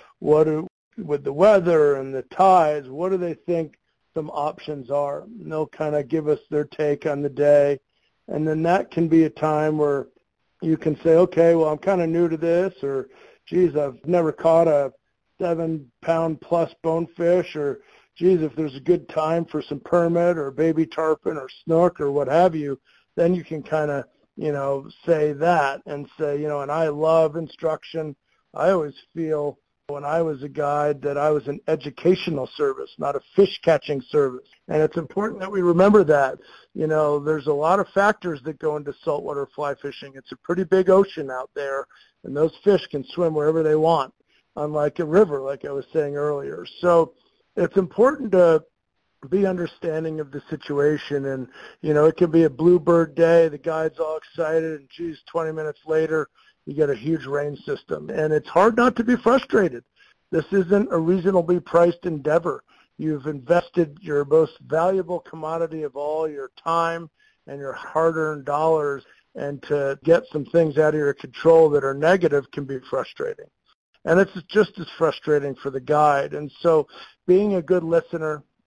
Speaker 2: With the weather and the tides, what do they think some options are? And they'll kind of give us their take on the day. And then that can be a time where you can say, okay, well, I'm kind of new to this, or, geez, I've never caught a 7-pound plus bonefish, or, geez, if there's a good time for some permit or baby tarpon or snook or what have you, then you can kind of, say that and say, and I love instruction. I always feel when I was a guide that I was an educational service, not a fish catching service. And it's important that we remember that. There's a lot of factors that go into saltwater fly fishing. It's a pretty big ocean out there, and those fish can swim wherever they want, unlike a river, like I was saying earlier. So it's important to be understanding of the situation. And, it can be a bluebird day. The guide's all excited, and, geez, 20 minutes later, you get a huge rain system. And it's hard not to be frustrated. This isn't a reasonably priced endeavor. You've invested your most valuable commodity of all, your time and your hard-earned dollars, and to get some things out of your control that are negative can be frustrating. And it's just as frustrating for the guide. And so being a good listener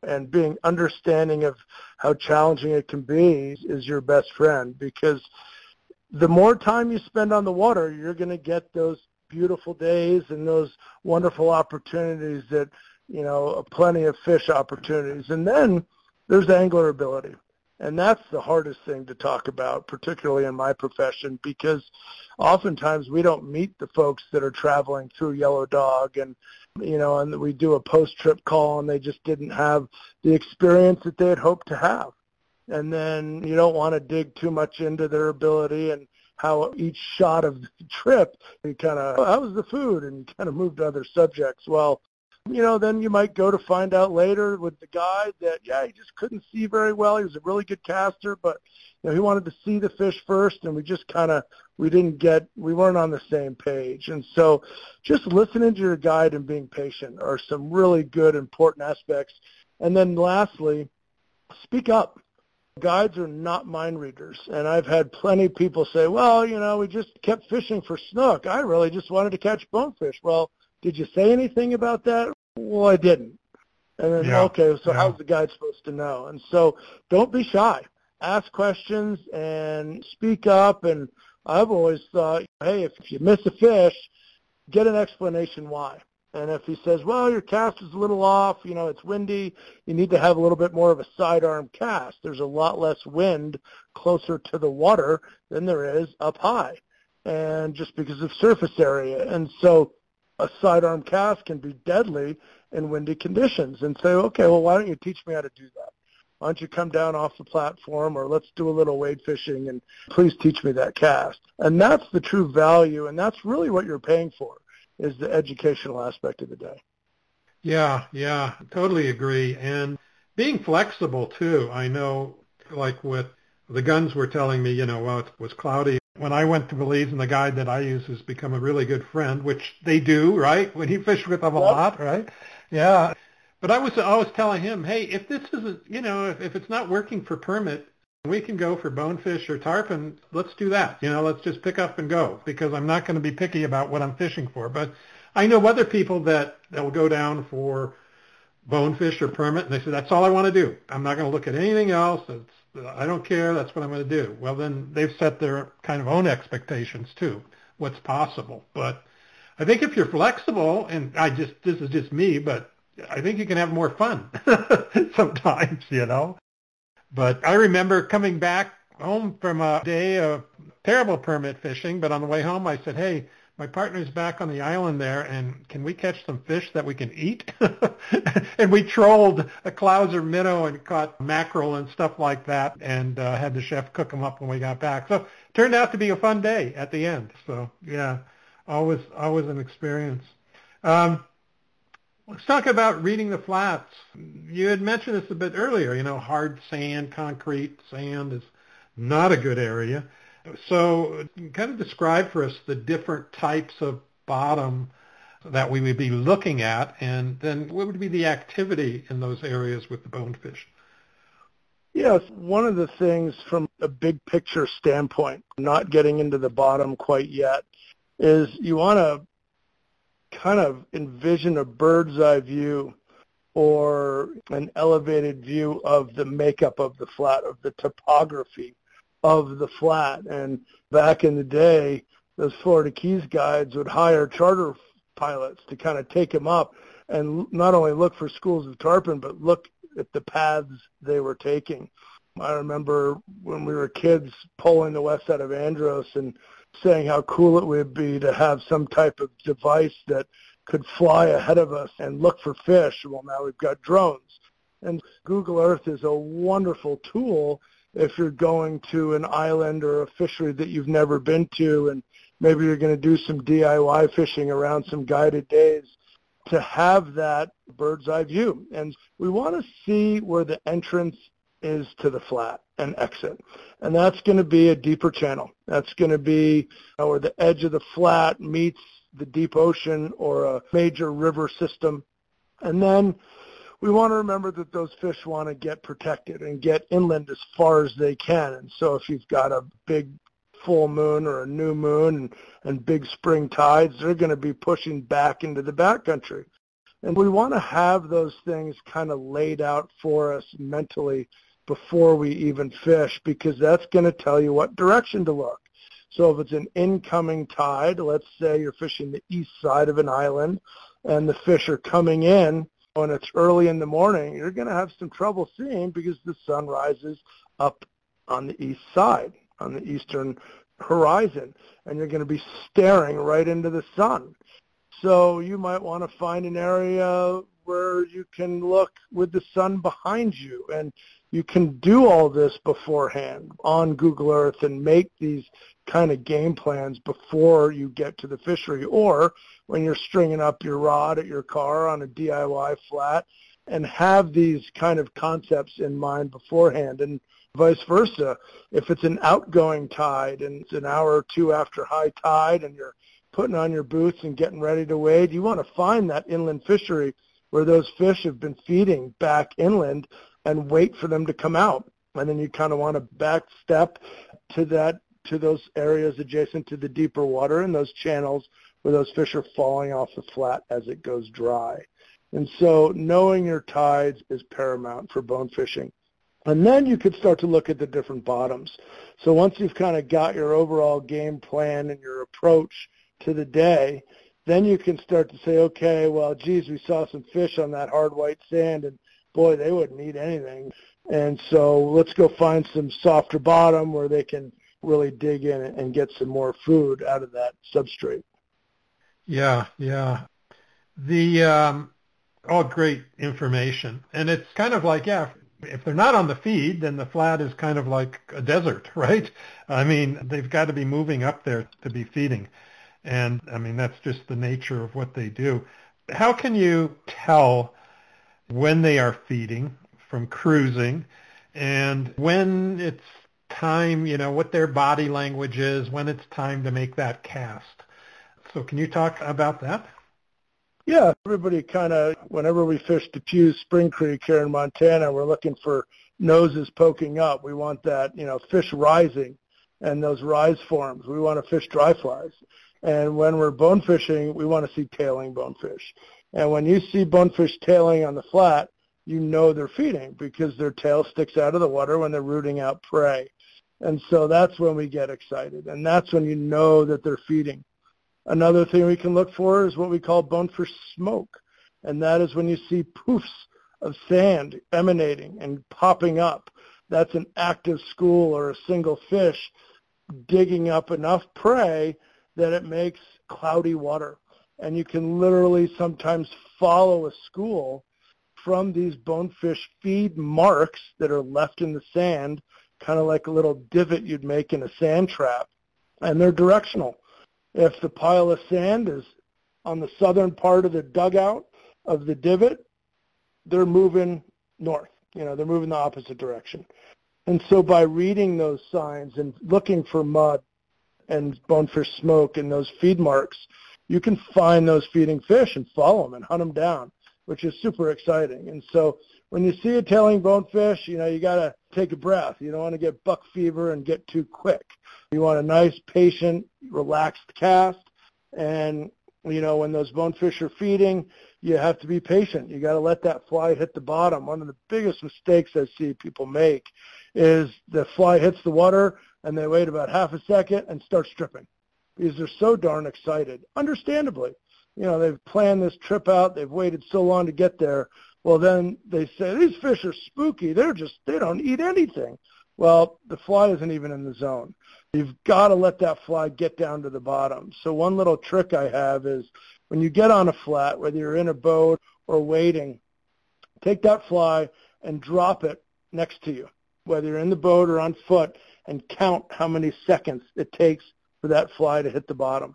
Speaker 2: and being understanding of how challenging it can be is your best friend, because the more time you spend on the water, you're going to get those beautiful days and those wonderful opportunities that, plenty of fish opportunities. And then there's angler ability. And that's the hardest thing to talk about, particularly in my profession, because oftentimes we don't meet the folks that are traveling through Yellow Dog and we do a post-trip call and they just didn't have the experience that they had hoped to have. And then you don't want to dig too much into their ability and how each shot of the trip, you kind of, how was the food? And you kind of move to other subjects. Well, then you might go to find out later with the guide that, he just couldn't see very well. He was a really good caster, but he wanted to see the fish first, and we just we weren't on the same page. And so just listening to your guide and being patient are some really good, important aspects. And then lastly, speak up. Guides are not mind readers, and I've had plenty of people say, well, we just kept fishing for snook. I really just wanted to catch bonefish. Well, did you say anything about that? Well, I didn't. And then, okay, so how's the guide supposed to know? And so don't be shy. Ask questions and speak up. And I've always thought, hey, if you miss a fish, get an explanation why. And if he says, well, your cast is a little off, it's windy, you need to have a little bit more of a sidearm cast. There's a lot less wind closer to the water than there is up high, and just because of surface area. And so a sidearm cast can be deadly in windy conditions. And say, okay, well, why don't you teach me how to do that? Why don't you come down off the platform, or let's do a little wade fishing, and please teach me that cast. And that's the true value, and that's really what you're paying for, is the educational aspect of the day.
Speaker 1: Yeah, totally agree. And being flexible, too. I know, like with the guns were telling me, well, it was cloudy. When I went to Belize, and the guide that I use has become a really good friend, which they do, right? When you fish with them a lot, right? Yeah. But I was always telling him, hey, if this isn't, if it's not working for permit, we can go for bonefish or tarpon. Let's do that. Let's just pick up and go, because I'm not going to be picky about what I'm fishing for. But I know other people that will go down for bonefish or permit, and they say, that's all I want to do. I'm not going to look at anything else. I don't care. That's what I'm going to do. Well, then they've set their kind of own expectations too, what's possible. But I think if you're flexible, and this is just me, but I think you can have more fun sometimes, But I remember coming back home from a day of terrible permit fishing, but on the way home I said, hey, my partner's back on the island there, and can we catch some fish that we can eat? And we trolled a clouser minnow and caught mackerel and stuff like that, and had the chef cook them up when we got back. So it turned out to be a fun day at the end. So, yeah, always an experience. Let's talk about reading the flats. You had mentioned this a bit earlier. Hard sand, concrete sand is not a good area. So kind of describe for us the different types of bottom that we would be looking at, and then what would be the activity in those areas with the bonefish?
Speaker 2: Yes, one of the things from a big picture standpoint, not getting into the bottom quite yet, is you want to kind of envision a bird's eye view or an elevated view of the makeup of the flat, of the topography of the flat. And back in the day, those Florida Keys guides would hire charter pilots to kind of take them up and not only look for schools of tarpon, but look at the paths they were taking. I remember when we were kids pulling the west side of Andros and saying how cool it would be to have some type of device that could fly ahead of us and look for fish. Well, now we've got drones. And Google Earth is a wonderful tool if you're going to an island or a fishery that you've never been to, and maybe you're going to do some DIY fishing around some guided days, to have that bird's eye view. And we want to see where the entrance is to the flat and exit. And that's going to be a deeper channel. That's going to be where the edge of the flat meets the deep ocean or a major river system. And then we want to remember that those fish want to get protected and get inland as far as they can. And so if you've got a big full moon or a new moon and big spring tides, they're going to be pushing back into the backcountry. And we want to have those things kind of laid out for us mentally before we even fish, because that's going to tell you what direction to look. So if it's an incoming tide, let's say you're fishing the east side of an island and the fish are coming in when it's early in the morning, you're going to have some trouble seeing because the sun rises up on the east side, on the eastern horizon, and you're going to be staring right into the sun. So you might want to find an area where you can look with the sun behind you, and you can do all this beforehand on Google Earth and make these kind of game plans before you get to the fishery, or when you're stringing up your rod at your car on a DIY flat, and have these kind of concepts in mind beforehand. And vice versa, if it's an outgoing tide and it's an hour or two after high tide and you're putting on your boots and getting ready to wade, you want to find that inland fishery where those fish have been feeding back inland and wait for them to come out. And then you kind of want to back step to those areas adjacent to the deeper water and those channels where those fish are falling off the flat as it goes dry. And so knowing your tides is paramount for bone fishing. And then you could start to look at the different bottoms. So once you've kind of got your overall game plan and your approach to the day, then you can start to say, okay, well, geez, we saw some fish on that hard white sand, and boy, they wouldn't eat anything. And so let's go find some softer bottom where they can really dig in and get some more food out of that substrate.
Speaker 1: Yeah. All great information. And it's kind of like, if they're not on the feed, then the flat is kind of like a desert, right? I mean, they've got to be moving up there to be feeding. And, I mean, that's just the nature of what they do. How can you tell when they are feeding from cruising and when it's time, what their body language is, when it's time to make that cast? So can you talk about that?
Speaker 2: Yeah, everybody kind of, whenever we fish Depew Spring Creek here in Montana, we're looking for noses poking up. We want that, fish rising and those rise forms. We want to fish dry flies. And when we're bone fishing, we want to see tailing bonefish. And when you see bonefish tailing on the flat, you know they're feeding because their tail sticks out of the water when they're rooting out prey. And so that's when we get excited. And that's when you know that they're feeding. Another thing we can look for is what we call bonefish smoke. And that is when you see poofs of sand emanating and popping up. That's an active school or a single fish digging up enough prey that it makes cloudy water. And you can literally sometimes follow a school from these bonefish feed marks that are left in the sand, kind of like a little divot you'd make in a sand trap. And they're directional. If the pile of sand is on the southern part of the dugout of the divot, they're moving north. They're moving the opposite direction. And so by reading those signs and looking for mud and bonefish smoke and those feed marks, you can find those feeding fish and follow them and hunt them down, which is super exciting. And so when you see a tailing bonefish, you got to take a breath. You don't want to get buck fever and get too quick. You want a nice, patient, relaxed cast. And, when those bonefish are feeding, you have to be patient. You got to let that fly hit the bottom. One of the biggest mistakes I see people make is the fly hits the water and they wait about half a second and start stripping because they're so darn excited, understandably. They've planned this trip out. They've waited so long to get there. Well, then they say, these fish are spooky. They don't eat anything. Well, the fly isn't even in the zone. You've got to let that fly get down to the bottom. So one little trick I have is when you get on a flat, whether you're in a boat or wading, take that fly and drop it next to you, whether you're in the boat or on foot, and count how many seconds it takes for that fly to hit the bottom.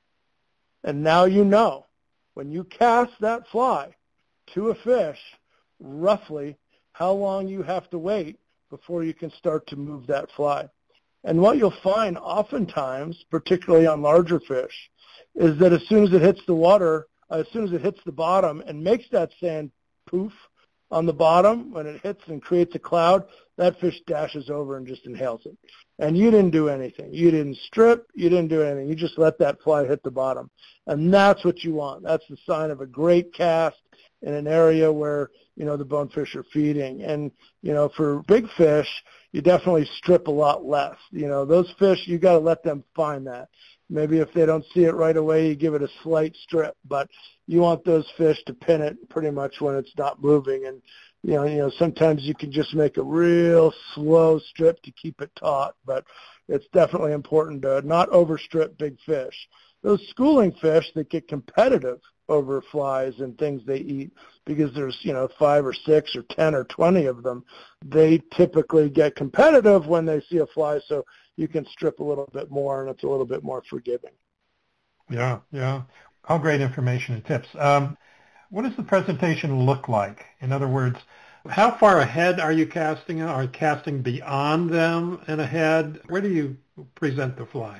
Speaker 2: And now you know, when you cast that fly to a fish, roughly how long you have to wait before you can start to move that fly. And what you'll find oftentimes, particularly on larger fish, is that as soon as it hits the water, as soon as it hits the bottom and makes that sand poof on the bottom, when it hits and creates a cloud, that fish dashes over and just inhales it. And you didn't do anything. You didn't strip. You didn't do anything. You just let that fly hit the bottom. And that's what you want. That's the sign of a great cast in an area where, the bonefish are feeding. And, for big fish, you definitely strip a lot less. Those fish, you got to let them find that. Maybe if they don't see it right away, you give it a slight strip. But you want those fish to pin it pretty much when it's not moving. And, sometimes you can just make a real slow strip to keep it taut, but it's definitely important to not overstrip big fish. Those schooling fish that get competitive over flies and things they eat, because there's, 5 or 6 or 10 or 20 of them, they typically get competitive when they see a fly, so you can strip a little bit more and it's a little bit more forgiving.
Speaker 1: Yeah. All great information and tips. What does the presentation look like? In other words, how far ahead are you casting? Are you casting beyond them and ahead? Where do you present the fly?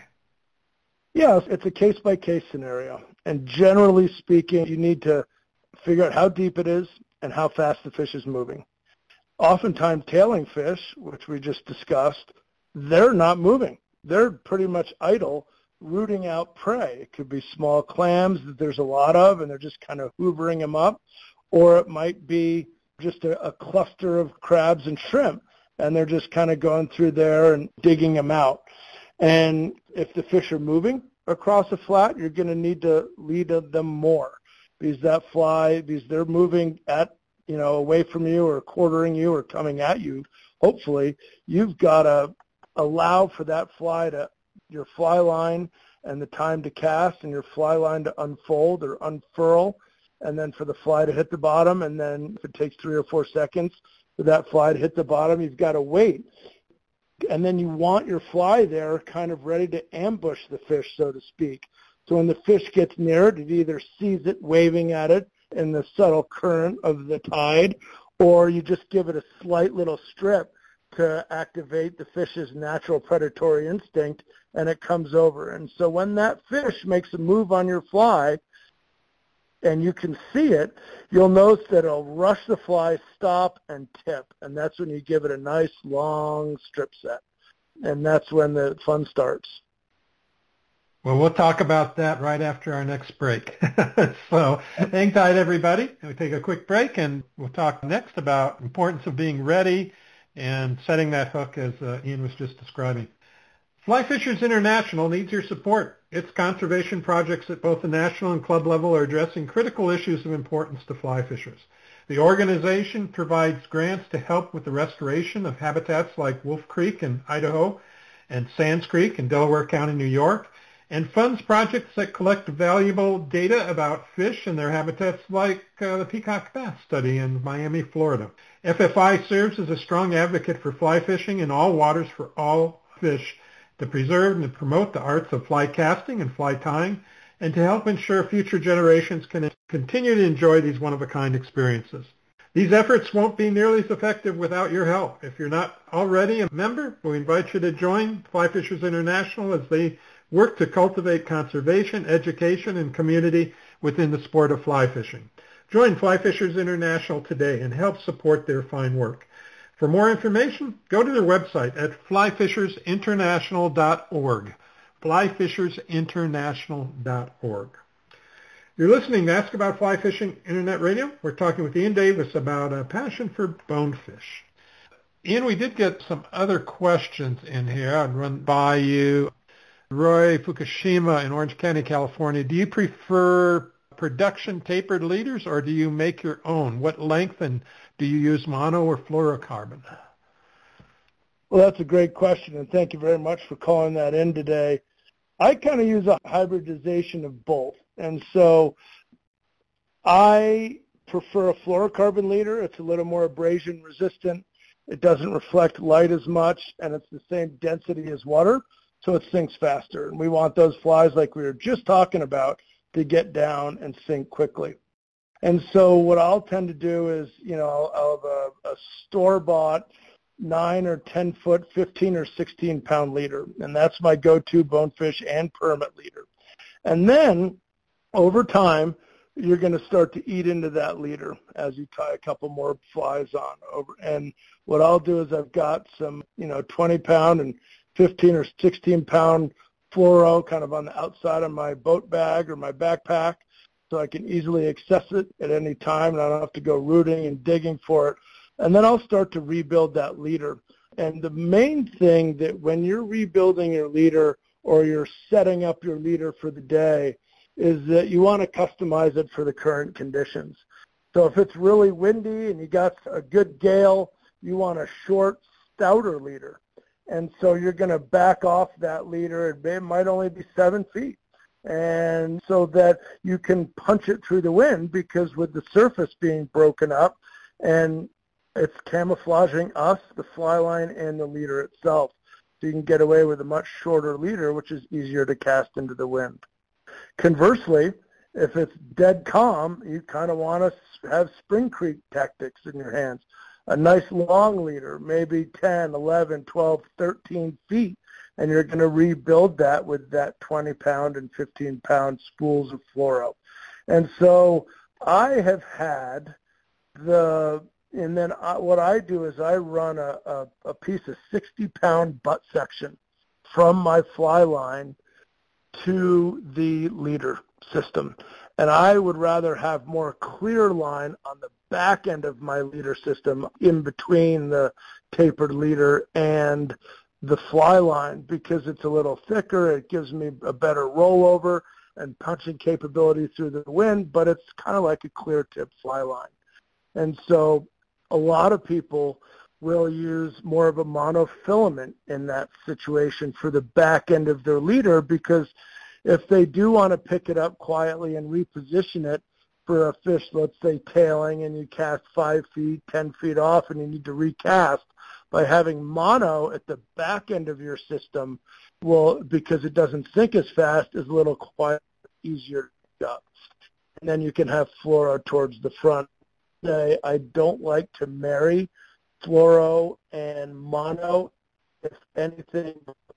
Speaker 2: Yes, it's a case-by-case scenario. And generally speaking, you need to figure out how deep it is and how fast the fish is moving. Oftentimes, tailing fish, which we just discussed, they're not moving. They're pretty much idle, rooting out prey. It could be small clams that there's a lot of, and they're just kind of hoovering them up. Or it might be just a cluster of crabs and shrimp, and they're just kind of going through there and digging them out. And if the fish are moving across a flat, you're going to need to lead them more, because they're moving away from you or quartering you or coming at you. Hopefully, you've got to allow for that your fly line and the time to cast and your fly line to unfold or unfurl, and then for the fly to hit the bottom. And then if it takes 3 or 4 seconds for that fly to hit the bottom, you've got to wait. And then you want your fly there kind of ready to ambush the fish, so to speak. So when the fish gets near it, it either sees it waving at it in the subtle current of the tide, or you just give it a slight little strip to activate the fish's natural predatory instinct, and it comes over. And so when that fish makes a move on your fly, and you can see it, you'll notice that it'll rush the fly, stop, and tip. And that's when you give it a nice long strip set. And that's when the fun starts.
Speaker 1: Well, we'll talk about that right after our next break. So hang tight, everybody. We'll take a quick break, and we'll talk next about the importance of being ready and setting that hook, as Ian was just describing. Fly Fishers International needs your support. Its conservation projects at both the national and club level are addressing critical issues of importance to fly fishers. The organization provides grants to help with the restoration of habitats like Wolf Creek in Idaho and Sands Creek in Delaware County, New York, and funds projects that collect valuable data about fish and their habitats, like the Peacock Bass study in Miami, Florida. FFI serves as a strong advocate for fly fishing in all waters for all fish, to preserve and promote the arts of fly casting and fly tying, and to help ensure future generations can continue to enjoy these one-of-a-kind experiences. These efforts won't be nearly as effective without your help. If you're not already a member, we invite you to join Fly Fishers International as they work to cultivate conservation, education, and community within the sport of fly fishing. Join Fly Fishers International today and help support their fine work. For more information, go to their website at flyfishersinternational.org, flyfishersinternational.org. You're listening to Ask About Fly Fishing Internet Radio. We're talking with Ian Davis about a passion for bonefish. Ian, we did get some other questions in here. I'd run by you. Roy Fukushima in Orange County, California. Do you prefer production tapered leaders, or do you make your own? What length, and do you use mono or fluorocarbon?
Speaker 2: Well, that's a great question, and thank you very much for calling that in today. I kind of use a hybridization of both, and so I prefer a fluorocarbon leader. It's a little more abrasion resistant. It doesn't reflect light as much, and it's the same density as water, so it sinks faster. And we want those flies, like we were just talking about, to get down and sink quickly. And so what I'll tend to do is, I'll have a store-bought 9 or 10 foot, 15 or 16 pound leader. And that's my go-to bonefish and permit leader. And then over time, you're going to start to eat into that leader as you tie a couple more flies on over. And what I'll do is I've got some, 20-pound and 15 or 16-pound fluoro kind of on the outside of my boat bag or my backpack, so I can easily access it at any time, and I don't have to go rooting and digging for it. And then I'll start to rebuild that leader. And the main thing that when you're rebuilding your leader or you're setting up your leader for the day is that you want to customize it for the current conditions. So if it's really windy and you got a good gale, you want a short, stouter leader. And so you're going to back off that leader. It might only be 7 feet. And so that you can punch it through the wind, because with the surface being broken up, and it's camouflaging us, the fly line, and the leader itself. So you can get away with a much shorter leader, which is easier to cast into the wind. Conversely, if it's dead calm, you kind of want to have Spring Creek tactics in your hands. A nice long leader, maybe 10, 11, 12, 13 feet, and you're going to rebuild that with that 20-pound and 15-pound spools of fluoro. And so I have had what I do is I run a piece of 60-pound butt section from my fly line to the leader system. And I would rather have more clear line on the back end of my leader system in between the tapered leader and the fly line, because it's a little thicker. It gives me a better rollover and punching capability through the wind, but it's kind of like a clear tip fly line. And so a lot of people will use more of a monofilament in that situation for the back end of their leader, because if they do want to pick it up quietly and reposition it for a fish, let's say tailing, and you cast 5 feet, 10 feet off, and you need to recast, by having mono at the back end of your system, because it doesn't sink as fast, is a little quieter, easier to pick up. And then you can have fluoro towards the front. I don't like to marry fluoro and mono, if anything,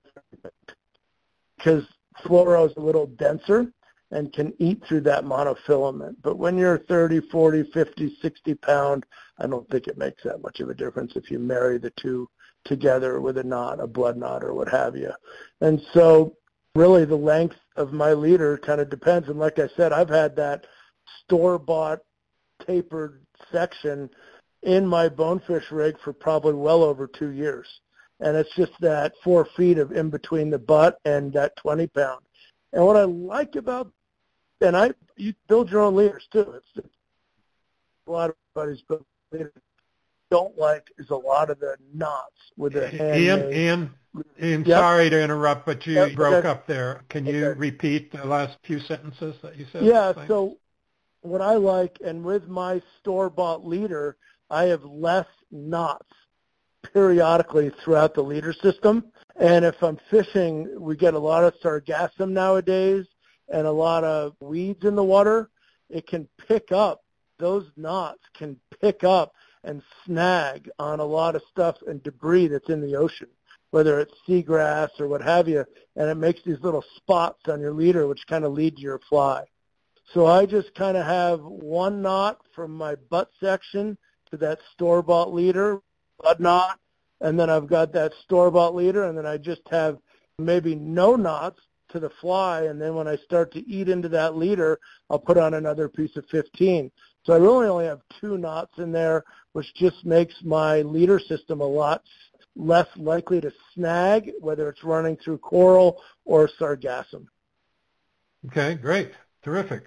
Speaker 2: because fluoro is a little denser and can eat through that monofilament. But when you're 30, 40, 50, 60 pound, I don't think it makes that much of a difference if you marry the two together with a knot, a blood knot, or what have you. And so really the length of my leader kind of depends. And like I said, I've had that store-bought tapered section in my bonefish rig for probably well over 2 years. And it's just that 4 feet of in between the butt and that 20 pound. And what I like about, you build your own leaders too. It's a lot of buddies build leaders don't like is a lot of the knots with the hand.
Speaker 1: Ian,
Speaker 2: yep.
Speaker 1: Sorry to interrupt, but you broke up there. Can you repeat the last few sentences that you said?
Speaker 2: Yeah,
Speaker 1: Thanks.
Speaker 2: So what I like, and with my store-bought leader, I have less knots periodically throughout the leader system. And if I'm fishing, we get a lot of sargassum nowadays and a lot of weeds in the water. It can pick up, those knots can pick up and snag on a lot of stuff and debris that's in the ocean, whether it's seagrass or what have you, and it makes these little spots on your leader, which kind of lead to your fly. So I just kind of have one knot from my butt section to that store-bought leader, blood knot, and then I've got that store-bought leader, and then I just have maybe no knots to the fly, and then when I start to eat into that leader, I'll put on another piece of 15. So I really only have 2 knots in there, which just makes my leader system a lot less likely to snag, whether it's running through coral or sargassum.
Speaker 1: Okay, great. Terrific.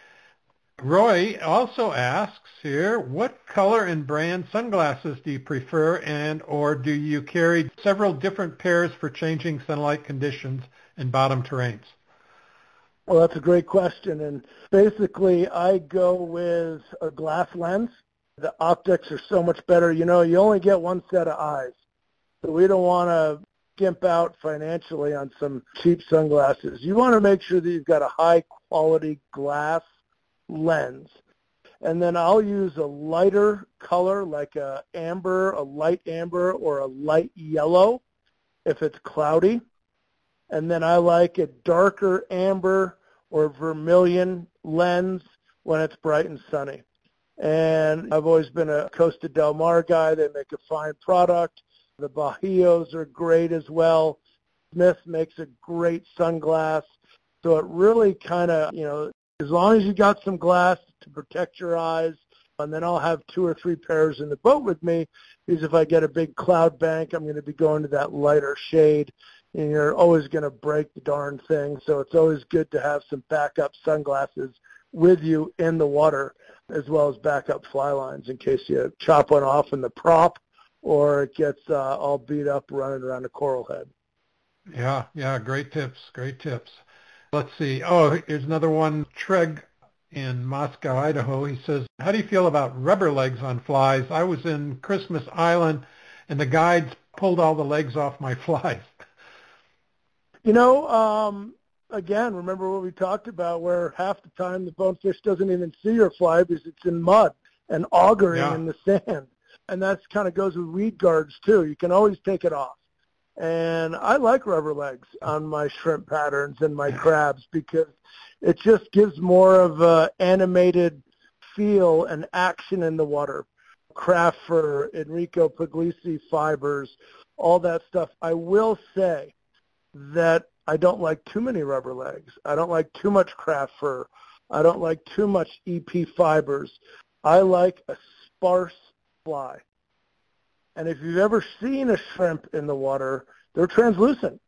Speaker 1: Roy also asks here, what color and brand sunglasses do you prefer, and or do you carry several different pairs for changing sunlight conditions and bottom terrains?
Speaker 2: Well, that's a great question. And basically, I go with a glass lens. The optics are so much better. You only get one set of eyes. So we don't want to skimp out financially on some cheap sunglasses. You want to make sure that you've got a high-quality glass lens. And then I'll use a lighter color like a light amber, or a light yellow if it's cloudy. And then I like a darker amber or vermilion lens when it's bright and sunny. And I've always been a Costa Del Mar guy. They make a fine product. The Bajíos are great as well. Smith makes a great sunglass. So it really kind of, as long as you got some glass to protect your eyes, and then I'll have 2 or 3 pairs in the boat with me, because if I get a big cloud bank, I'm going to be going to that lighter shade, and you're always going to break the darn thing. So it's always good to have some backup sunglasses with you in the water, as well as backup fly lines in case you chop one off in the prop or it gets all beat up running around a coral head.
Speaker 1: Yeah, great tips, great tips. Let's see. Oh, here's another one. Treg in Moscow, Idaho. He says, how do you feel about rubber legs on flies? I was in Christmas Island, and the guides pulled all the legs off my flies.
Speaker 2: Again, remember what we talked about, where half the time the bonefish doesn't even see your fly because it's in mud and augering in the sand. And that kind of goes with weed guards, too. You can always take it off. And I like rubber legs on my shrimp patterns and my crabs because it just gives more of a animated feel and action in the water. Craft fur, Enrico Puglisi fibers, all that stuff. I will say that I don't like too many rubber legs. I don't like too much craft fur. I don't like too much EP fibers. I like a sparse fly. And if you've ever seen a shrimp in the water, they're translucent.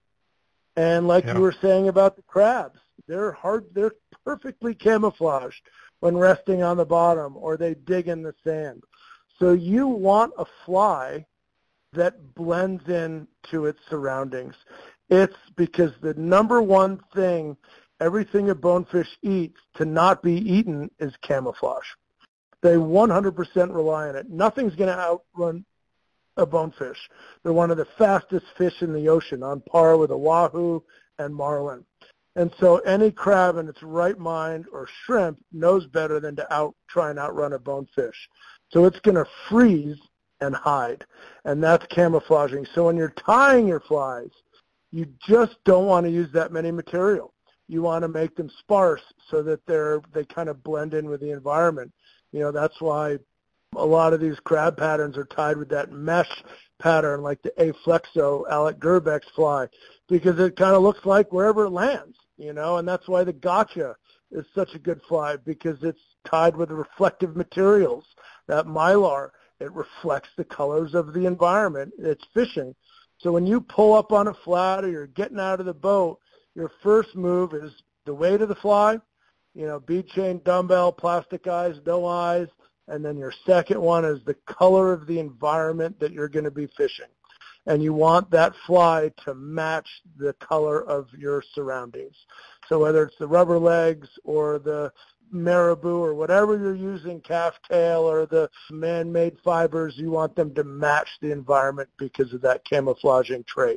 Speaker 2: And like you were saying about the crabs, they're perfectly camouflaged when resting on the bottom or they dig in the sand. So you want a fly that blends in to its surroundings. It's because the number one thing everything a bonefish eats to not be eaten is camouflage. They 100% rely on it. Nothing's going to outrun a bonefish. They're one of the fastest fish in the ocean, on par with a wahoo and marlin. And so any crab in its right mind or shrimp knows better than to try and outrun a bonefish. So it's going to freeze and hide, and that's camouflaging. So when you're tying your flies, you just don't want to use that many material. You want to make them sparse so that they kind of blend in with the environment. That's why a lot of these crab patterns are tied with that mesh pattern, like the Aflexo Alec Gerbeck's fly, because it kind of looks like wherever it lands, and that's why the gotcha is such a good fly, because it's tied with reflective materials. That mylar, it reflects the colors of the environment it's fishing. So when you pull up on a flat or you're getting out of the boat, your first move is the weight of the fly, bead chain, dumbbell, plastic eyes, no eyes, and then your second one is the color of the environment that you're going to be fishing. And you want that fly to match the color of your surroundings. So whether it's the rubber legs or the marabou or whatever you're using, calf tail or the man-made fibers, you want them to match the environment because of that camouflaging trait.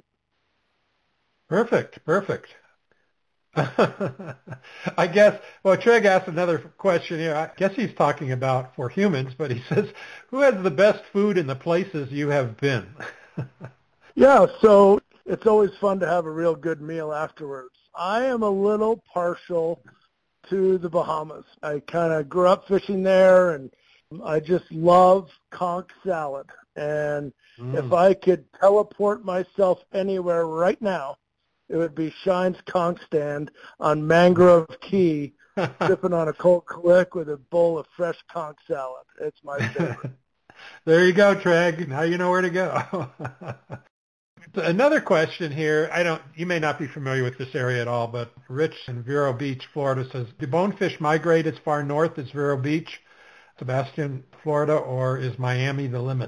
Speaker 1: Perfect. I guess, Treg asked another question here. I guess he's talking about for humans, but he says, who has the best food in the places you have been?
Speaker 2: Yeah, so it's always fun to have a real good meal afterwards. I am a little partial to the Bahamas. I kind of grew up fishing there, and I just love conch salad. And if I could teleport myself anywhere right now, it would be Shine's Conch Stand on Mangrove Key, sipping on a cold click with a bowl of fresh conch salad. It's my favorite.
Speaker 1: There you go, Treg. Now you know where to go. Another question here. You may not be familiar with this area at all, but Rich in Vero Beach, Florida says, do bonefish migrate as far north as Vero Beach, Sebastian, Florida, or is Miami the limit?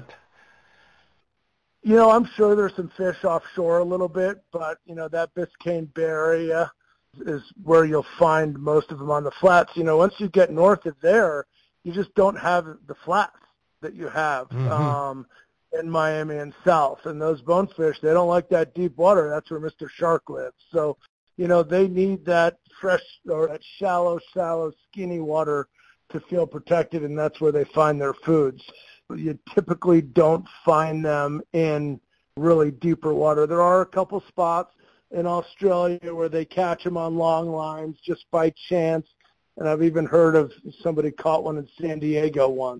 Speaker 2: I'm sure there's some fish offshore a little bit, but, that Biscayne Bay area is where you'll find most of them on the flats. Once you get north of there, you just don't have the flats that you have in Miami and south. And those bonefish, they don't like that deep water. That's where Mr. Shark lives. So, they need that fresh or that shallow, skinny water to feel protected, and that's where they find their foods. You typically don't find them in really deeper water. There are a couple spots in Australia where they catch them on long lines just by chance, And I've even heard of somebody caught one in San Diego once,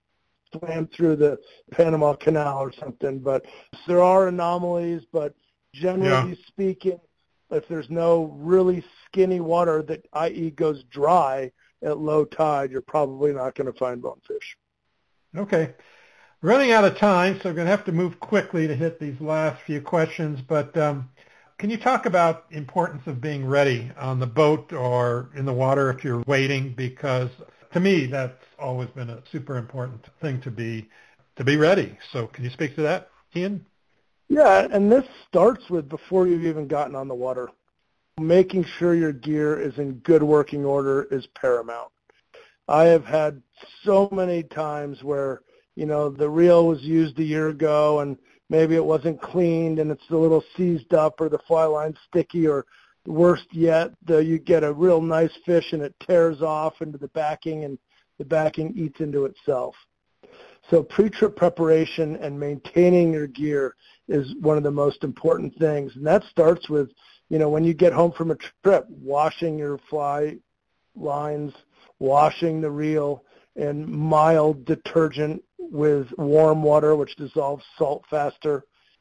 Speaker 2: swam through the Panama Canal or something. But there are anomalies, but generally speaking, if there's no really skinny water that, i.e., goes dry at low tide, you're probably not going to find bonefish.
Speaker 1: Okay. Running out of time, so I'm going to have to move quickly to hit these last few questions. But can you talk about importance of being ready on the boat or in the water if you're waiting? Because to me, that's always been a super important thing to be ready. So can you speak to that, Ian?
Speaker 2: Yeah, and this starts with before you've even gotten on the water. Making sure your gear is in good working order is paramount. I have had so many times where, the reel was used a year ago and maybe it wasn't cleaned and it's a little seized up or the fly line's sticky, or worst yet, you get a real nice fish and it tears off into the backing and the backing eats into itself. So pre-trip preparation and maintaining your gear is one of the most important things. And that starts with, when you get home from a trip, washing your fly lines, washing the reel in mild detergent with warm water, which dissolves salt faster.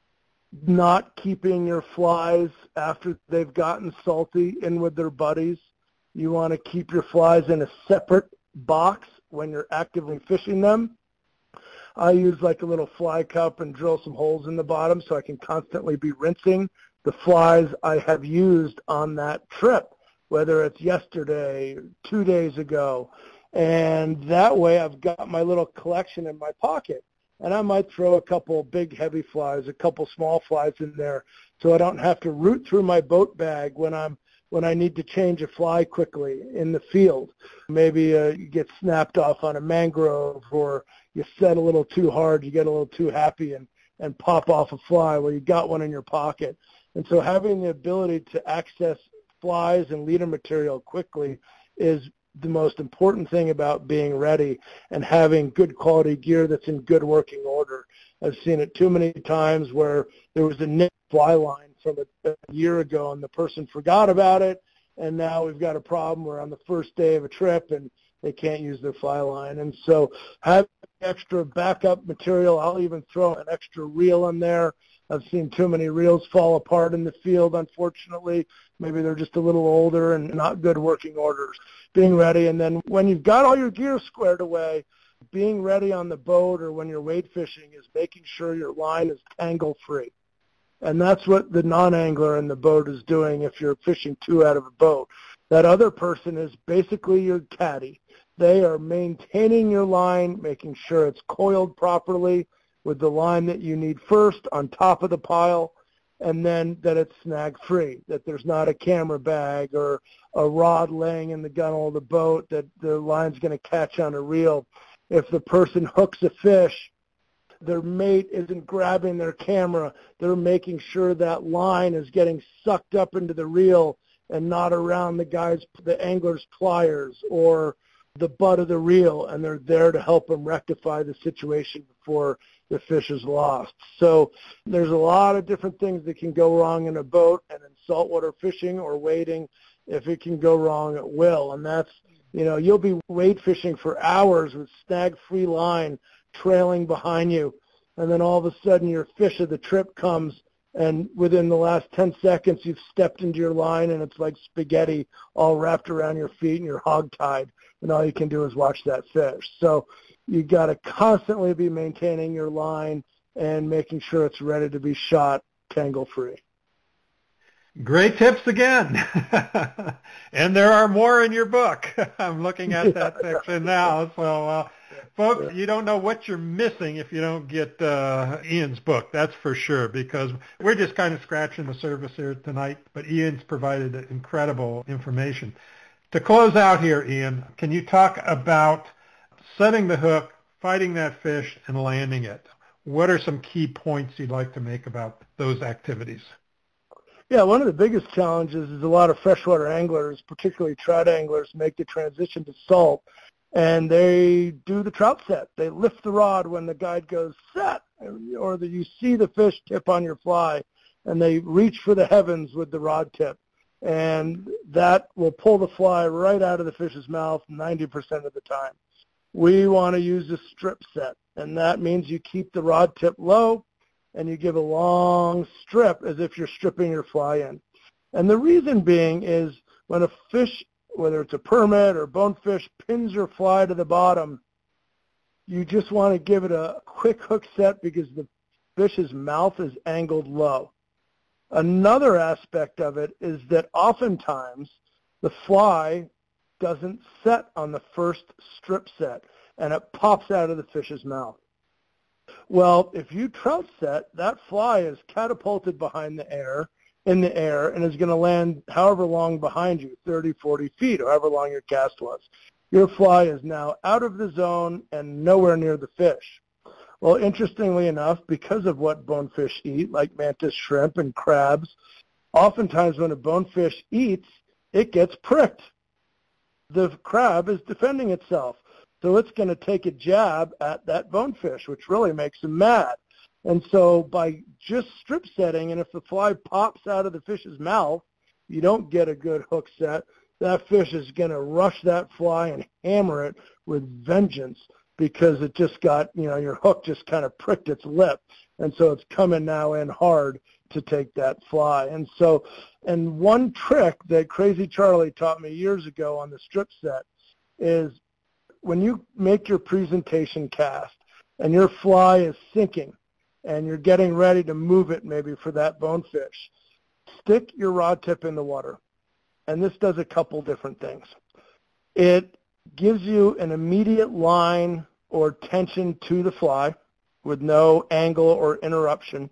Speaker 2: Not keeping your flies after they've gotten salty in with their buddies. You want to keep your flies in a separate box when you're actively fishing them. I use like a little fly cup and drill some holes in the bottom so I can constantly be rinsing the flies I have used on that trip, whether it's yesterday, 2 days ago. And that way I've got my little collection in my pocket. And I might throw a couple big heavy flies, a couple small flies in there so I don't have to root through my boat bag when I need to change a fly quickly in the field. Maybe you get snapped off on a mangrove, or you set a little too hard, you get a little too happy and pop off a fly. Well, you got one in your pocket. And so having the ability to access flies and leader material quickly is the most important thing about being ready and having good quality gear that's in good working order. I've seen it too many times where there was a nicked fly line from a year ago and the person forgot about it, and now we've got a problem. We're on the first day of a trip and they can't use their fly line. And so having extra backup material, I'll even throw an extra reel in there. I've seen too many reels fall apart in the field, unfortunately. Maybe they're just a little older and not good working orders. Being ready, and then when you've got all your gear squared away, being ready on the boat or when you're wade fishing is making sure your line is tangle-free. And that's what the non-angler in the boat is doing if you're fishing two out of a boat. That other person is basically your caddy. They are maintaining your line, making sure it's coiled properly with the line that you need first on top of the pile, and then that it's snag-free, that there's not a camera bag or a rod laying in the gunnel of the boat that the line's going to catch on a reel. If the person hooks a fish, their mate isn't grabbing their camera. They're making sure that line is getting sucked up into the reel and not around the angler's pliers or the butt of the reel, and they're there to help them rectify the situation before the fish is lost. So there's a lot of different things that can go wrong in a boat, and in saltwater fishing or wading, if it can go wrong, it will. And that's, you'll be wade fishing for hours with snag-free line trailing behind you, and then all of a sudden your fish of the trip comes, and within the last 10 seconds you've stepped into your line and it's like spaghetti all wrapped around your feet and you're hog-tied, and all you can do is watch that fish. So you got to constantly be maintaining your line and making sure it's ready to be shot tangle-free.
Speaker 1: Great tips again. And there are more in your book. I'm looking at that section now. So, folks, you don't know what you're missing if you don't get Ian's book. That's for sure, because we're just kind of scratching the surface here tonight, but Ian's provided incredible information. To close out here, Ian, can you talk about setting the hook, fighting that fish, and landing it? What are some key points you'd like to make about those activities?
Speaker 2: Yeah, one of the biggest challenges is a lot of freshwater anglers, particularly trout anglers, make the transition to salt, and they do the trout set. They lift the rod when the guide goes set, or that you see the fish tip on your fly, and they reach for the heavens with the rod tip. and that will pull the fly right out of the fish's mouth 90% of the time. We want to use a strip set, and that means you keep the rod tip low and you give a long strip as if you're stripping your fly in. And the reason being is when a fish, whether it's a permit or bonefish, pins your fly to the bottom, you just want to give it a quick hook set because the fish's mouth is angled low. Another aspect of it is that oftentimes the fly doesn't set on the first strip set, and it pops out of the fish's mouth. Well, if you trout set, that fly is catapulted in the air, and is going to land however long behind you, 30, 40 feet, or however long your cast was. Your fly is now out of the zone and nowhere near the fish. Well, interestingly enough, because of what bonefish eat, like mantis shrimp and crabs, oftentimes when a bonefish eats, it gets pricked. The crab is defending itself, so it's going to take a jab at that bonefish, which really makes him mad. And so by just strip setting, and if the fly pops out of the fish's mouth, you don't get a good hook set, that fish is going to rush that fly and hammer it with vengeance because it just got, your hook just kind of pricked its lip. And so it's coming now in hard to take that fly. And one trick that Crazy Charlie taught me years ago on the strip set is when you make your presentation cast and your fly is sinking and you're getting ready to move it maybe for that bonefish, stick your rod tip in the water. And this does a couple different things. It gives you an immediate line or tension to the fly with no angle or interruption.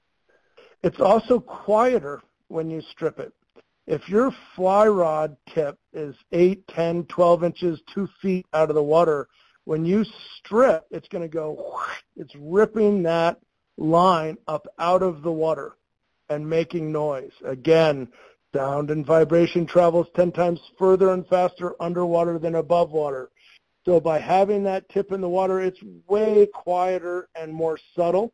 Speaker 2: It's also quieter when you strip it. If your fly rod tip is 8, 10, 12 inches, 2 feet out of the water, when you strip, it's going to go, whoosh, it's ripping that line up out of the water and making noise. Again, sound and vibration travels 10 times further and faster underwater than above water. So by having that tip in the water, it's way quieter and more subtle.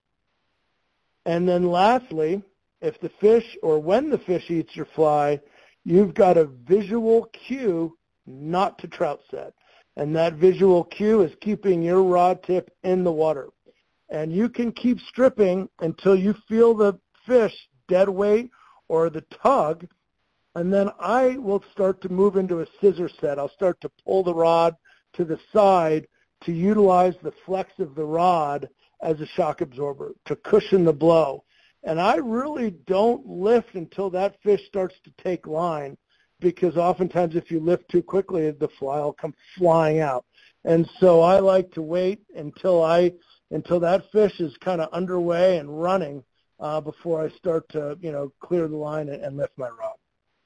Speaker 2: And then lastly, if the fish or when the fish eats your fly, you've got a visual cue not to trout set. And that visual cue is keeping your rod tip in the water. And you can keep stripping until you feel the fish dead weight or the tug, and then I will start to move into a scissor set. I'll start to pull the rod to the side to utilize the flex of the rod as a shock absorber to cushion the blow. And I really don't lift until that fish starts to take line, because oftentimes if you lift too quickly, the fly will come flying out. And so I like to wait until that fish is kind of underway and running before I start to, clear the line and lift my rod.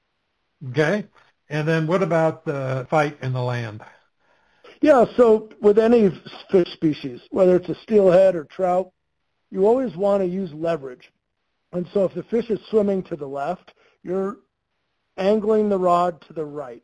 Speaker 1: Okay. And then what about the fight in the land?
Speaker 2: Yeah, so with any fish species, whether it's a steelhead or trout, you always want to use leverage. And so if the fish is swimming to the left, you're angling the rod to the right.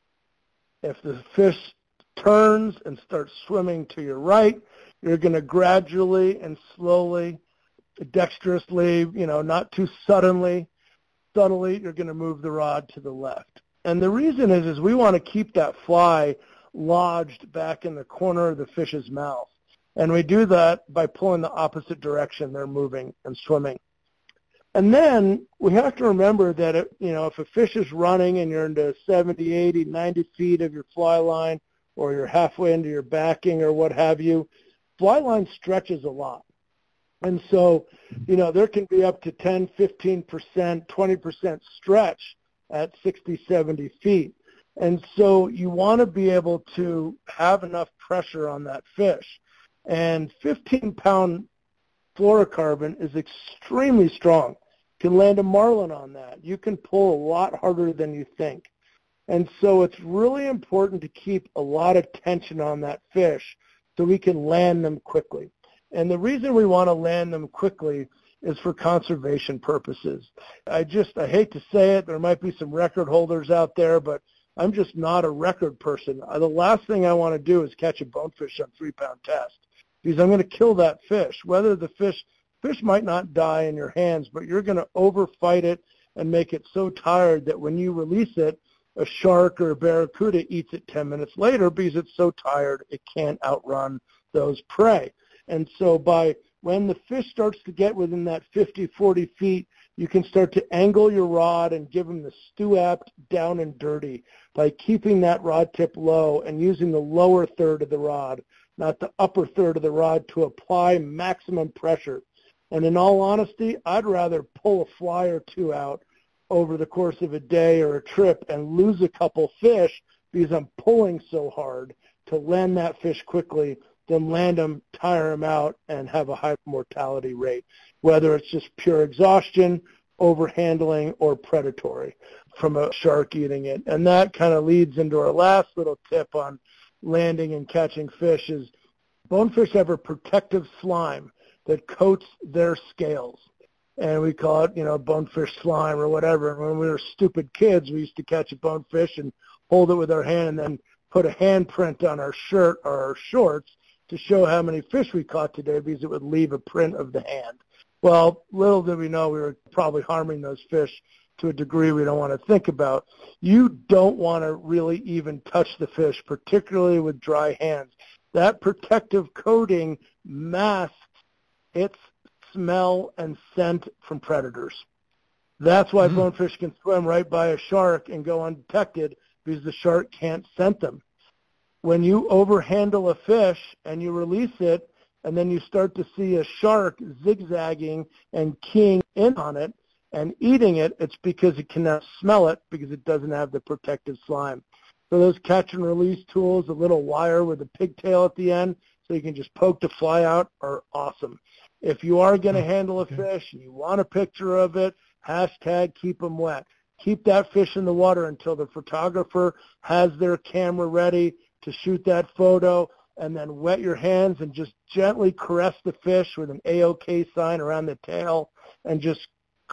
Speaker 2: If the fish turns and starts swimming to your right, you're going to gradually and slowly, dexterously, not too subtly, you're going to move the rod to the left. And the reason is we want to keep that fly lodged back in the corner of the fish's mouth. And we do that by pulling the opposite direction they're moving and swimming. And then we have to remember that, if a fish is running and you're into 70, 80, 90 feet of your fly line, or you're halfway into your backing or what have you, fly line stretches a lot. And so, there can be up to 10, 15%, 20% stretch at 60, 70 feet. And so you want to be able to have enough pressure on that fish. And 15-pound fluorocarbon is extremely strong. You can land a marlin on that. You can pull a lot harder than you think. And so it's really important to keep a lot of tension on that fish so we can land them quickly. And the reason we want to land them quickly is for conservation purposes. I hate to say it, there might be some record holders out there, but I'm just not a record person. The last thing I want to do is catch a bonefish on 3-pound test, because I'm going to kill that fish. Whether the fish might not die in your hands, but you're going to overfight it and make it so tired that when you release it, a shark or a barracuda eats it 10 minutes later because it's so tired it can't outrun those prey. And so when the fish starts to get within that 50, 40 feet, you can start to angle your rod and give them the stew-apt down and dirty by keeping that rod tip low and using the lower third of the rod, not the upper third of the rod, to apply maximum pressure. And in all honesty, I'd rather pull a fly or two out over the course of a day or a trip and lose a couple fish because I'm pulling so hard to land that fish quickly than land them, tire them out, and have a high mortality rate, whether it's just pure exhaustion, overhandling, or predatory from a shark eating it. And that kind of leads into our last little tip on landing and catching fish is bonefish have a protective slime that coats their scales. And we call it, bonefish slime or whatever. And when we were stupid kids, we used to catch a bonefish and hold it with our hand and then put a handprint on our shirt or our shorts to show how many fish we caught today because it would leave a print of the hand. Well, little did we know we were probably harming those fish to a degree we don't want to think about. You don't want to really even touch the fish, particularly with dry hands. That protective coating masks its smell and scent from predators. That's why bonefish can swim right by a shark and go undetected because the shark can't scent them. When you overhandle a fish and you release it, and then you start to see a shark zigzagging and keying in on it and eating it, it's because it cannot smell it because it doesn't have the protective slime. So those catch and release tools, a little wire with a pigtail at the end so you can just poke the fly out, are awesome. If you are going to handle a fish and you want a picture of it, hashtag keep them wet. Keep that fish in the water until the photographer has their camera ready to shoot that photo, and then wet your hands and just gently caress the fish with an A-OK sign around the tail and just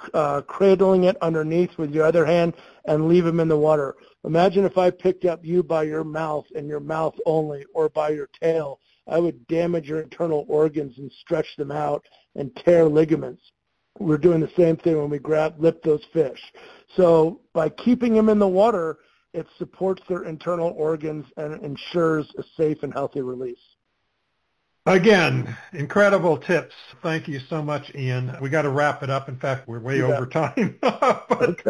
Speaker 2: cradling it underneath with your other hand and leave them in the water. Imagine if I picked up you by your mouth and your mouth only or by your tail. I would damage your internal organs and stretch them out and tear ligaments. We're doing the same thing when we lip those fish. So by keeping them in the water, it supports their internal organs and ensures a safe and healthy release.
Speaker 1: Again, incredible tips. Thank you so much, Ian. We got to wrap it up. In fact, we're way over time. but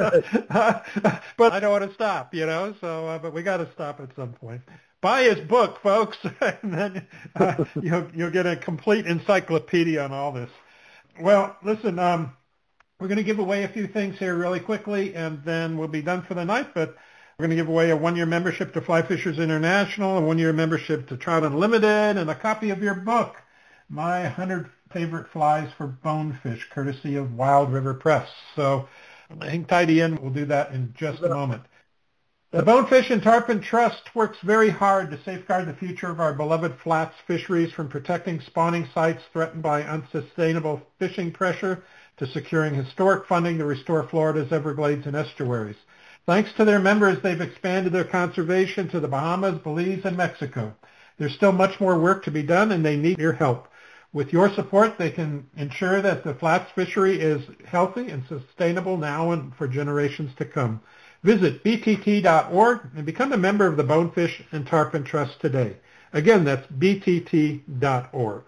Speaker 1: I don't want to stop, but we got to stop at some point. Buy his book, folks, and then you'll get a complete encyclopedia on all this. Well, listen, we're going to give away a few things here really quickly, and then we'll be done for the night, but we're going to give away a one-year membership to Fly Fishers International, a one-year membership to Trout Unlimited, and a copy of your book, My 100 Favorite Flies for Bonefish, courtesy of Wild River Press. So hang tight, Ian. We'll do that in just a moment. The Bonefish and Tarpon Trust works very hard to safeguard the future of our beloved flats fisheries, from protecting spawning sites threatened by unsustainable fishing pressure to securing historic funding to restore Florida's Everglades and estuaries. Thanks to their members, they've expanded their conservation to the Bahamas, Belize, and Mexico. There's still much more work to be done, and they need your help. With your support, they can ensure that the flats fishery is healthy and sustainable now and for generations to come. Visit btt.org and become a member of the Bonefish and Tarpon Trust today. Again, that's btt.org.